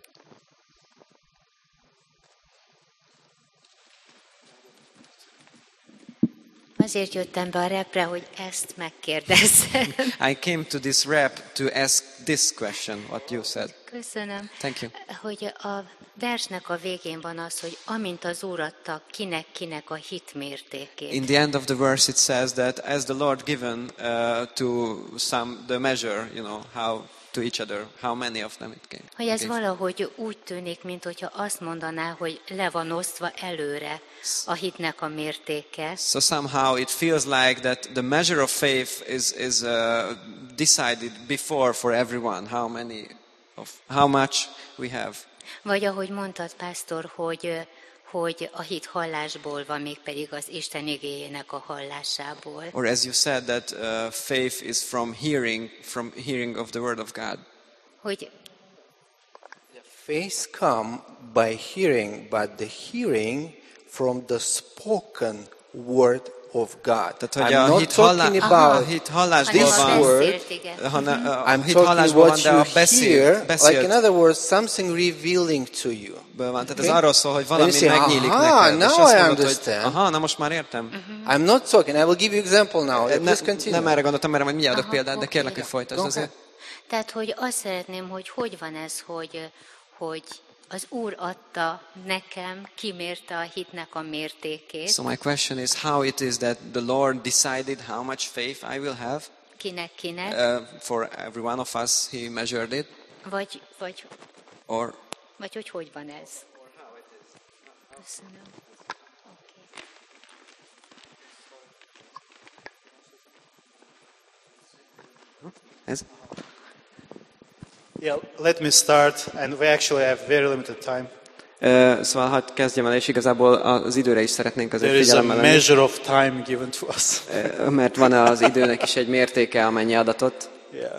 Azért jöttem be a repre, hogy ezt megkérdezzem. I came to this rap to ask this question, what you said. Köszönöm. Thank you. Hogy a versnek a végén van az, hogy amint az Úr adta, kinek a hit mértékét. In the end of the verse it says that as the Lord given to some the measure, how to each other, how many of them it came. Hogy ez valahogy úgy tűnik, mint hogyha azt mondaná, hogy le van osztva előre a hitnek a mértéke. So somehow it feels like that the measure of faith is decided before for everyone, how much we have. Vagy ahogy mondtad, pásztor, hogy a hit hallásból van, mégpedig az Isten igéjének a hallásából. Or as you said, that faith is from hearing of the word of God. Hogy Faith come by hearing, but the hearing from the spoken word of God. Tehát, hogy I'm a not hit, talking a about hit hallásból this van, word. a I'm hit talking hallásból van, what de you a hear, like in beszélt other words, something revealing to you. van. Tehát Okay? ez arról szól, hogy valami And you say, megnyílik aha, neked. És now azt I mondod, hogy understand. na most már értem. I'm not talking. I will give you example now. Please continue. Nem erre gondoltam, erre majd mindjárt adok példát, de oké. kérlek, hogy folytasd Okay. azért. Tehát, hogy azt szeretném, hogy van ez, hogy az Úr adta nekem, kimérte a hitnek a mértékét, So my question is how it is that the Lord decided how much faith I will have. kinek, For every one of us, He measured it. vagy Or hogy van ez? Köszönöm. Okay. ez? Yeah, let me start, and we actually have very limited time. Szóval hadd kezdjem el, és igazából az időre is szeretnénk azért There is a figyelemmel lenni, measure of time given to us. mert van az időnek is egy mértéke, amennyi adatot, Yeah.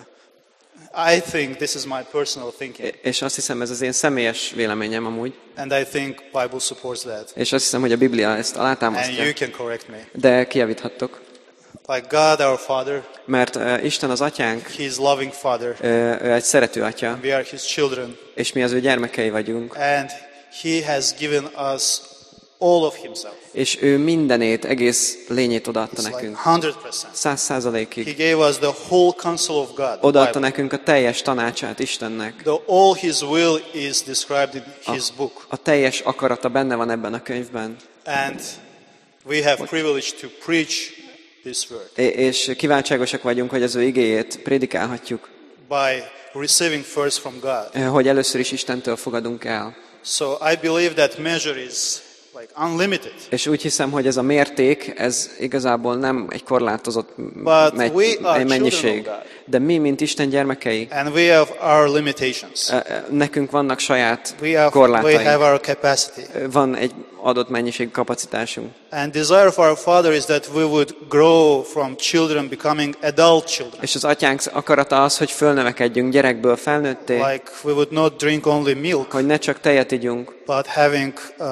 I think this is my personal thinking, és azt hiszem, ez az én személyes véleményem amúgy, and I think Bible supports that. és azt hiszem, hogy a Biblia ezt And you alátámasztja, can correct me. de kijavíthattok, Like God, our Father, mert Isten az atyánk, He is loving Father, ő egy szerető atya, we are His children, és mi az ő gyermekei vagyunk, and He has given us all of Himself. és ő mindenét, egész lényét odaadta It's like nekünk. 100%. 100%-ig. He gave us the whole counsel of God. the Odaadta Bible. nekünk a teljes tanácsát Istennek. All His will is described in His book. A teljes akarata benne van ebben a könyvben. And we have privilege to preach this word És kiváltságosak vagyunk, hogy az ő igéjét prédikálhatjuk, by receiving first from God. hogy először is Istentől fogadunk el. So I believe that measure is like unlimited. És úgy hiszem, hogy ez a mérték, ez igazából nem egy korlátozott we are mennyiség. children of God. De mi, mint Isten gyermekei, And we have our limitations. nekünk vannak saját We have korlátaink. our capacity. Van egy adott mennyiség kapacitásunk. And desire of our Father is that we would grow from children becoming adult children. És az atyánk akarata az, hogy fölnövekedjünk gyerekből felnőtté, Like we would not drink only milk, hogy ne csak tejet igyunk, but having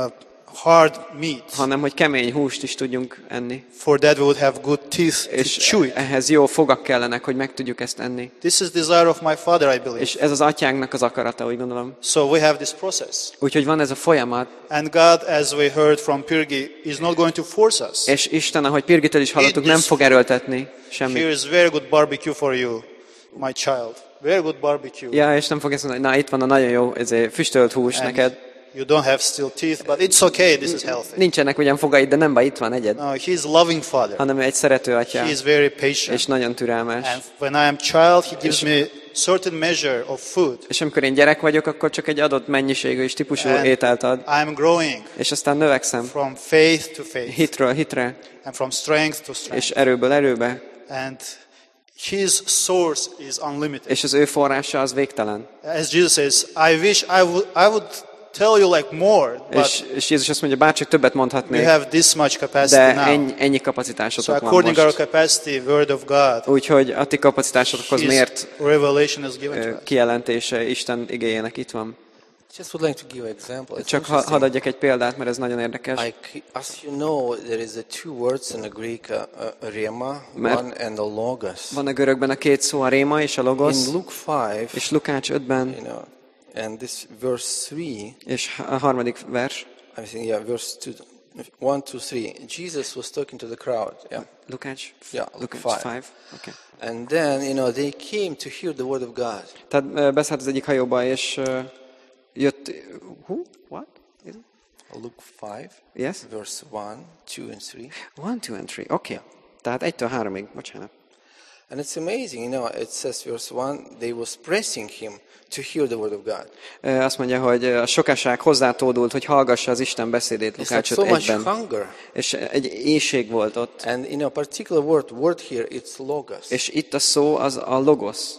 hard meat. hanem hogy kemény húst is tudjunk enni. For that we would have good teeth to És chew it. ehhez jó fogak kellenek, hogy meg tudjuk ezt enni. This is desire of my Father, I believe. És ez az atyánknak az akarata, úgy gondolom. So we have this process. Úgyhogy van ez a folyamat, And God, as we heard from Pirgi, is not going to force us. és Isten, ahogy Pirgitől is hallottuk, nem fog erőltetni semmit. Here is very good barbecue for you, my child. Very good barbecue. Ja, és nem fog ezt mondani, na itt van a nagyon jó füstölt hús And neked. you don't have still teeth, but it's okay, this is healthy. Nincsenek ugyan fogaid, de nem baj, itt van egyed. No, he's loving father. Hanem ő egy szerető He atya, is very és patient. nagyon türelmes. And when I am child, he gives me certain measure of food. És amikor én gyerek vagyok, akkor csak egy adott mennyiségű és típusú And ételt ad. I am growing És aztán növekszem from faith to faith hitről hitre, and from strength to és strength. erőből erőbe. And his source is unlimited. És az ő forrása az végtelen. As Jesus says, I wish I would tell you like more, but És Jézus azt mondja, bárcsak többet we mondhatnék, have this much capacity de now. ennyi So kapacitásotok van according our most. capacity, word of God, Úgyhogy a ti kapacitásotokhoz his mért revelation is given to us. kijelentése Isten igéjének itt van. Just would like to give an example. It's Csak interesting. hadd adjak egy példát, mert ez nagyon érdekes. As you know, there is the two words in the Greek, rema, Mert- one and the logos. Van a görögben a két szó, a réma és a logosz, In Luke 5, és Lukács 5-ben, you know, and this verse 3, és a harmadik vers, I think, yeah, verse 2, 1, 2, 3. Jesus was talking to the crowd, yeah. Lukács, Yeah, Lukács five. 5. Okay. And then, you know, they came to hear the word of God. Tehát beszállt az egyik hajóba, és jött... Who? What? Is it? Luke 5, Yes? verse 1, 2, and 3. 1, 2 and 3. Oké. Tehát 1-től 3-ig. Bocsánat. And it's amazing, you know, it says verse 1, they was pressing him to hear the word of God. Azt mondja, hogy a sokaság hozzátódult, hogy hallgassa az Isten beszédét It's like Lukács so much 5:1-ben. hunger. És egy éhség volt ott. And in a particular word here, it's logos. És itt a szó az a logosz.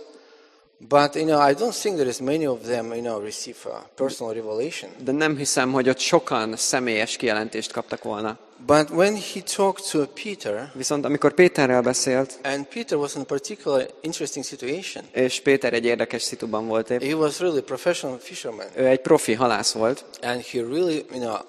But, you know, I don't think there is many of them, you know, receive a personal revelation. De nem hiszem, hogy ott sokan személyes kijelentést kaptak volna. But when he talked to Peter, Viszont amikor Péterrel beszélt, and Peter was in a particular interesting situation. és Péter egy érdekes szituban volt épp, He was really a professional fisherman. ő egy profi halász volt, And he really, you know,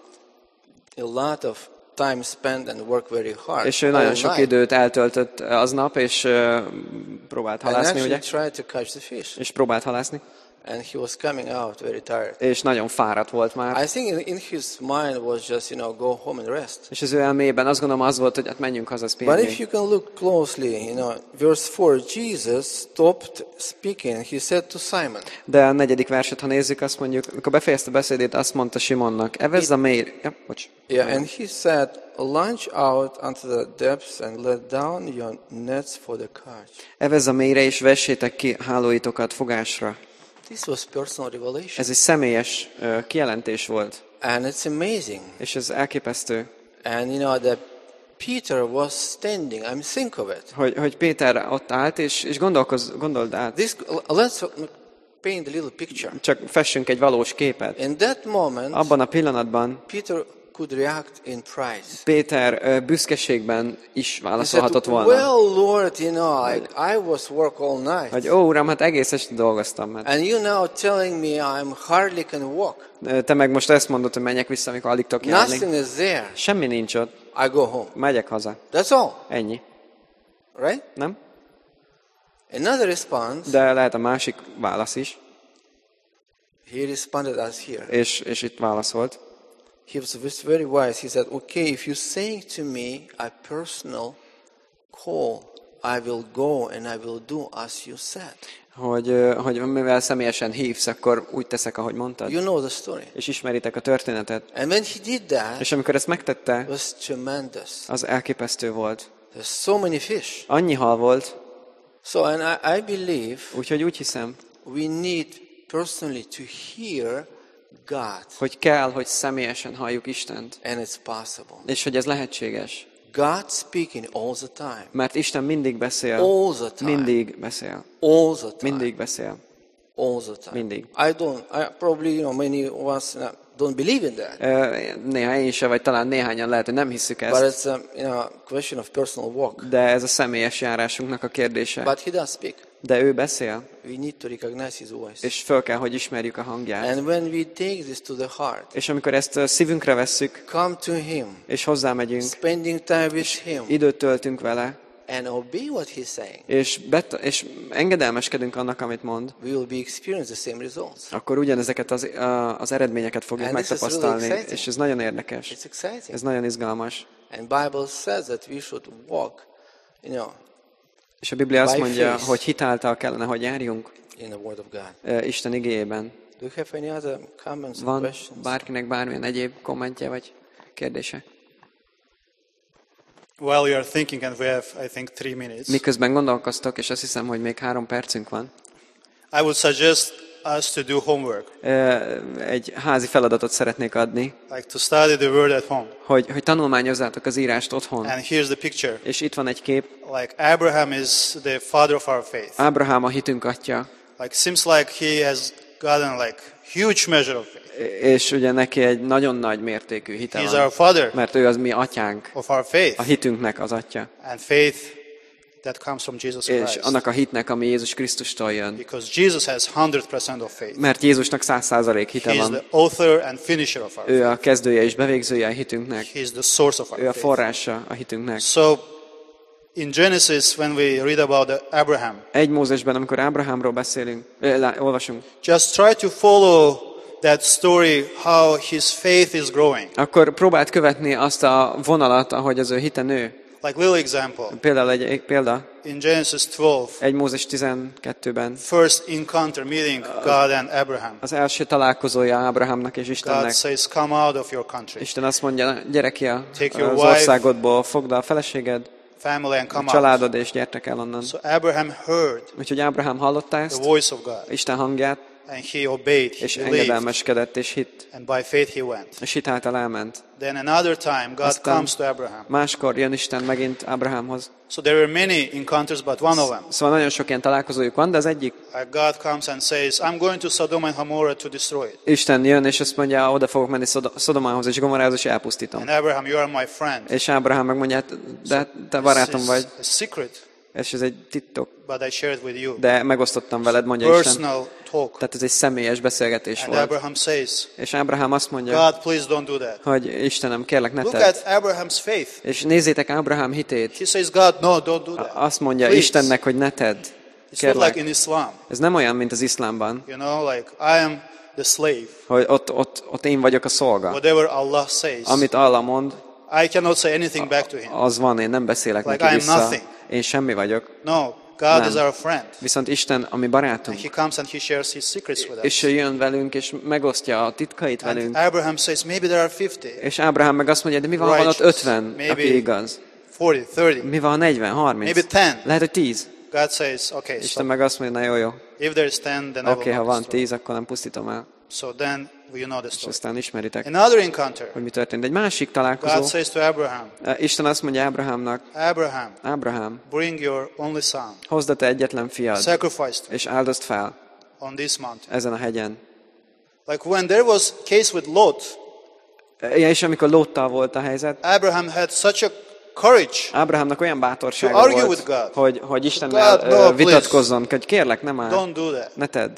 a lot of time spent and worked very hard. és ő all nagyon sok night. időt eltöltött aznap, és próbált And halászni, actually ugye? tried to catch the fish. És próbált halászni, And he was coming out very tired. és nagyon fáradt volt már. I think in his mind was just, you know, go home and rest. És az ő elméjében azt gondolom az volt, hogy hát menjünk haza But if pihenni. you can look closely, you know, verse 4, Jesus stopped speaking. He said to Simon, De a 4. verset, ha nézzük, azt mondjuk, amikor befejezte beszédét, azt mondta Simonnak, evezz a mély... Ja, bocs. yeah, and he said, launch out unto the depths and let down your nets for the catch. Evezz a mélyre, és vessétek ki hálóitokat fogásra. This was personal revelation. Ez egy személyes kijelentés volt, And it's amazing. és ez elképesztő, And you know that Peter was standing. I mean, think of it. hogy Péter ott állt, és gondold át. This, let's paint a little picture. Csak fessünk egy valós képet. In that moment, Abban a pillanatban Peter could react in pride. Péter büszkeségben is He said, válaszolhatott volna. well, Lord, you know, I was work all night. Hogy ó, Uram, hát egész este dolgoztam. Hát. And you now telling me I'm hardly can walk. Te meg most ezt mondod, hogy menjek vissza, amikor alig tudok járni. Nothing is there. Semmi nincs ott. I go home. Megyek haza. That's all, Ennyi. right? Nem? Another response, De lehet a másik válasz is. he responded as here. És itt válaszolt. He was very wise. He said, okay, if you're saying to me a personal call, I will go and I will do as you said. Hogy mivel személyesen hívsz, akkor úgy teszek, ahogy mondtad. You know the story. És ismeritek a történetet. And when he did that, És amikor ezt megtette, it was tremendous. az elképesztő volt. There's so many fish. Annyi hal volt, So, and I believe úgyhogy úgy hiszem, we need personally to hear God. hogy kell, hogy személyesen halljuk Istent. And it's possible. És hogy ez lehetséges. God speaking all the time. Mert Isten mindig beszél. All the time. Mindig beszél. All the time. Mindig beszél. All the time. Mindig. I probably, you know, many of us don't believe in that. Néha én sem, vagy talán néhányan lehet, hogy nem hiszük But ezt. it's a, you know, question of personal walk. De ez a személyes járásunknak a kérdése. But he does speak. De ő beszél, We need to recognize his voice. és föl kell, hogy ismerjük a hangját. And when we take this to the heart, És amikor ezt szívünkre vesszük, come to him, és hozzámegyünk, spending time with him, időt töltünk vele, and obey what he's saying, és engedelmeskedünk annak, amit mond, we will be experiencing the same results. akkor ugyanezeket az eredményeket fogjuk And this is really megtapasztalni, exciting. és ez nagyon érdekes. It's exciting. Ez nagyon izgalmas. And Bible says that we should walk, you know, És a Biblia azt By mondja, faith. hogy hitáltal kellene, hogy járjunk in the Word of God. Isten igéjében. Do you have any other comments or Van questions? bárkinek bármilyen egyéb kommentje vagy kérdése? While you are thinking, and we have, I think, 3 minutes, Miközben gondolkoztok, és azt hiszem, hogy még 3 percünk van, I would suggest us to do homework, egy házi feladatot szeretnék adni, like to study the word at home. hogy tanulmányozzátok az írást otthon. And here's the picture. És itt van egy kép. Like Abraham is the father of our faith. Ábrahám a hitünk atya. Like seems like he has gotten like huge measure of faith. És ugye neki egy nagyon nagy mértékű hite He's van, our father mert ő az mi atyánk, of our faith. a hitünknek az atya. And faith that comes from Jesus És Christ. annak a hitnek, ami Jézus Krisztustól jön. Because Jesus has 100% of faith. Mert Jézusnak 100% hite He is van. the author and finisher of our Ő faith. a kezdője és bevégzője a hitünknek. He is the source of Ő our a faith. forrása a hitünknek. So in Genesis, when we read about Abraham, 1 Mózesben, amikor Ábrahámról beszélünk, olvasunk, just try to follow that story, how his faith is growing. akkor próbáld követni azt a vonalat, ahogy az ő hite nő. Like little example, Például egy példa, in Genesis 12, 1 Mózes 12-ben, first encounter meeting God and Abraham. az első találkozója Ábrahámnak és God Istennek. says, come out of your country, Isten azt mondja, gyere ki Take your az wife, országodból, fogd a feleséged, family, and a come out. családod, és gyertek el onnan. So Abraham heard Úgyhogy Ábrahám hallotta the ezt, voice of God, Isten hangját, and he obeyed, és he believed, engedelmeskedett, és hitt. and by faith he went. És hit által elment. Then another time, God Aztán comes to Abraham. máskor jön Isten megint Ábrahámhoz. So there were many encounters, but one of them, Szóval nagyon sok ilyen találkozójuk van, de az egyik, like God comes and says, I'm going to Sodom and Gomorrah to destroy it. Isten jön, és azt mondja, oda fogok menni Szodomához és Gomorához, és elpusztítom. And Abraham, you are my friend. És Ábrahám megmondja, de te barátom This vagy, is a secret, és ez egy titok, but I shared with you. de megosztottam veled, mondja Isten. Personal talk. Tehát ez egy személyes beszélgetés And volt. Abraham says, És Ábrahám azt mondja, God, please don't do that. hogy Istenem, kérlek, ne Look tedd. at Abraham's faith. És nézzétek Ábrahám hitét. He says, God, no, don't do that. Azt mondja Please. Istennek, hogy ne tedd. It's not Kérlek. like in Islam. Ez nem olyan, mint az iszlámban, You know, like I am the slave. hogy ott én vagyok a szolga. Whatever Allah says, Amit Allah mond, I cannot say anything back to him. az van, én nem beszélek Like neki I am vissza. nothing. Én semmi vagyok. No, God Nem. is our friend. Viszont Isten a mi And barátunk. he comes and he shares his secrets with És us. ő jön velünk, és megosztja a titkait And velünk. Abraham says, maybe there are 50, És Ábrahám meg azt mondja, de mi van, ha van ott Righteous. 50, Maybe aki igaz? 40, 30. Mi van, ha 40, 30? Maybe 10. Lehet, hogy 10. God says, okay, Isten so meg azt mondja, na jó. if there is 10, then I Oké, will ha not van destroy. 10, akkor nem pusztítom el. So then you know the És story. aztán ismeritek, Another encounter. hogy mi történt. Egy másik God találkozó. says to Abraham, Isten azt mondja Ábrahámnak, Abraham, Ábrahám, bring your only son, hozd a te egyetlen fiad, sacrifice him és áldozd fel on this mountain. ezen a hegyen. Like when there was case with Lot, Ja, és amikor Lóttal volt a helyzet, Abraham had such a courage. Ábrahámnak olyan To bátorsága argue volt, with God. hogy Istennel God, no, please. vitatkozzon, hogy kérlek, nem áll, Don't do that. ne tedd.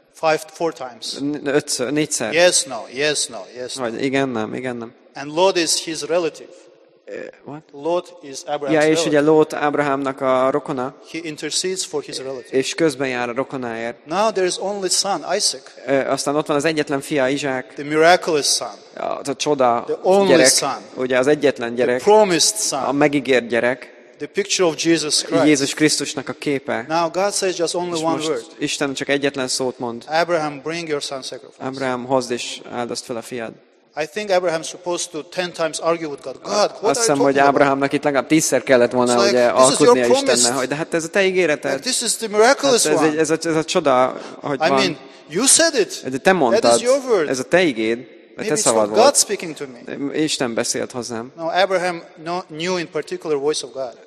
4 times. 4-szer. Yes, no, yes, no, yes, no. Vagy igen, nem, igen, nem. And Lot is his relative. What? Lot is Abraham's Ja, és ugye relative. Lót Ábrahámnak a rokona, He intercedes for his relative. és közben jár a rokonáért. Now there is only son, Isaac, Aztán ott van az egyetlen fia, Izsák, the miraculous son, a csoda The only gyerek, son. ugye az egyetlen the gyerek, promised a son, megígért gyerek, the picture of Jesus Christ. Jézus Krisztusnak a képe. Now God says just only És one most word. Isten csak egyetlen szót mond. Abraham, bring your son sacrifice. Ábrahám, hozd és áldozd fel a fiad. I think Abraham's supposed to 10 times argue with God. God, what Azt are you hiszem, hogy talking about? Ábrahámnak itt legalább 10-szer kellett volna It's like, ugye this is alkudnia your promise. Istennel, hogy de hát ez a te ígéreted. Like, this is the miraculous Hát one. ez a csoda, hogy I van. mean, you said it. De te mondtad, That is your word. ez a te igéd, a Maybe te it's szavad from God volt. speaking to me. Isten beszélt hozzám. No, Abraham knew in particular voice of God.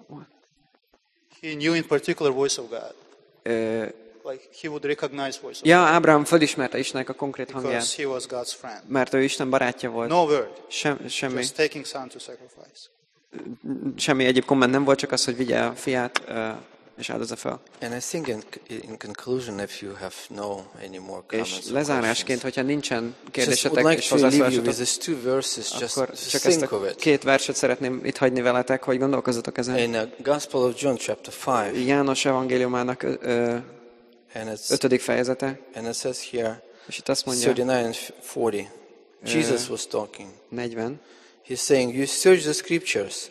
He knew in particular voice of God. Ö, Like he would recognize voice of Ja, Ábrahám fölismerte Istennek a konkrét God hangját, because he was God's friend. mert ő Isten barátja volt. No word, Semmi, just taking son to sacrifice. semmi egyéb komment nem volt, csak az, hogy vigye a fiát, és áldozza fel. And I think in conclusion, if you have no any more És comments or lezárásként, questions, hogyha nincsen just would kérdésetek like és to leave you with hozzászólásotok, these 2 verses, just akkor csak ezt think of a it. 2 verset szeretném itt hagyni veletek, hogy gondolkozzatok ezen. In Gospel of John chapter 5, János evangéliumának and it's 5. fejezete, and it says here, és itt azt mondja, 39 and 40, Jesus was talking. 40, He's saying, you search the scriptures.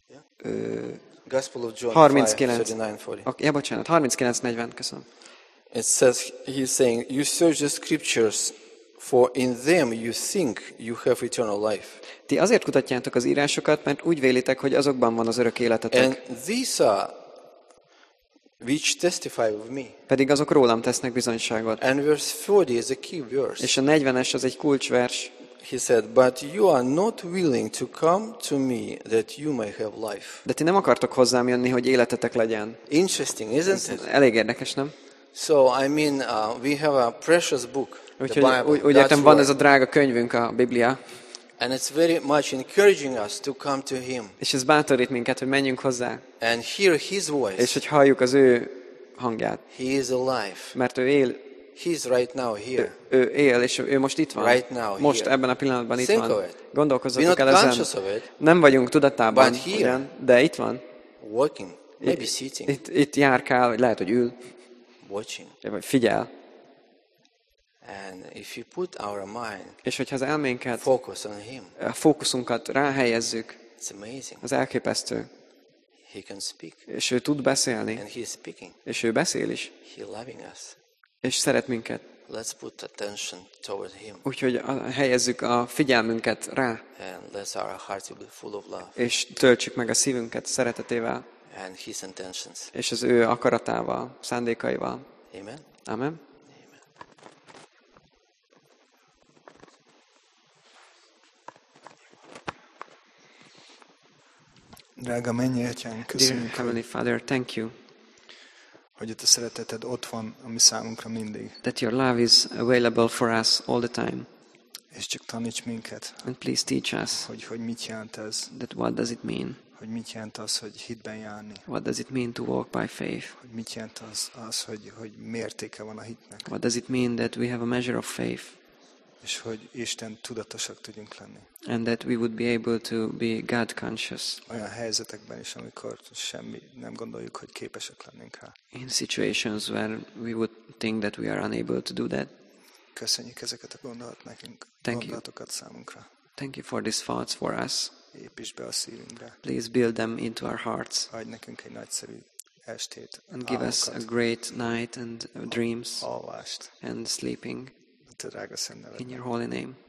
Gospel of John 5, 39. 39, 40. Ja, bocsánat, 39-40, köszönöm. It says, he's saying, you search the scriptures, for in them you think you have eternal life. Ti azért kutatjátok az írásokat, mert úgy vélitek, hogy azokban van az örök életetek. And these are which testify of me. Pedig azok rólam tesznek bizonyságot. And verse 40 is a key verse. És a 40-es az egy kulcsvers. He said, but you are not willing to come to me that you may have life. De ti nem akartok hozzám jönni, hogy életetek legyen. Interesting, isn't it? Elég érdekes, nem? So, I mean, we have a precious book, the Úgyhogy Bible, úgy értem, van ez a God's Word. drága könyvünk, a Biblia, And it's very much encouraging us to come to Him és ez bátorít minket, hogy menjünk hozzá, and hear His és voice. hogy halljuk az ő hangját. He is alive. Mert ő él, He's right now here. ő él, és ő most itt van. Right now, Most here. ebben a pillanatban itt Think van. of it. We're Gondolkozzatok not el ezen. conscious of it, Nem vagyunk tudatában, But here. ugyan, de itt van. walking, maybe sitting, Itt járkál, vagy lehet, hogy ül, watching. vagy figyel. And if you put our mind, És hogyha az elménket, focus on Him, a fókuszunkat ráhelyezzük, it's amazing. az elképesztő. He can speak, És ő tud beszélni, and He is speaking. és ő beszél is, He loving us. és szeret minket. Let's put attention toward Him, Úgyhogy helyezzük a figyelmünket rá, and let's our hearts will be full of love és töltsük meg a szívünket szeretetével, and His intentions. és az ő akaratával, szándékaival. Amen. Amen. Drága mennyi atyánk, Dear köszönjük, Heavenly Father, thank you hogy a te szereteted ott van, ami számunkra mindig. that your love is available for us all the time. És csak taníts minket, And please teach us hogy mit jelent ez, that what does it mean? hogy mit jelent az, hogy hitben járni, What does it mean to walk by faith? hogy mit jelent az hogy mértéke van a hitnek, What does it mean that we have a measure of faith és hogy Isten tudatosak tudjunk lenni. and that we would be able to be God conscious Olyan helyzetekben is, amikor nem gondoljuk, hogy képesek lennénk rá. in situations where we would think that we are unable to do that? Köszönjük ezeket a Thank you. gondolatokat számunkra. Thank you for these thoughts for us. Építs be a szívünkre. Please build them into our hearts Adj nekünk egy nagyszerű estét, and give us a álmokat, great night and dreams alvást, and sleeping a te drága szent in nevedben. your holy name.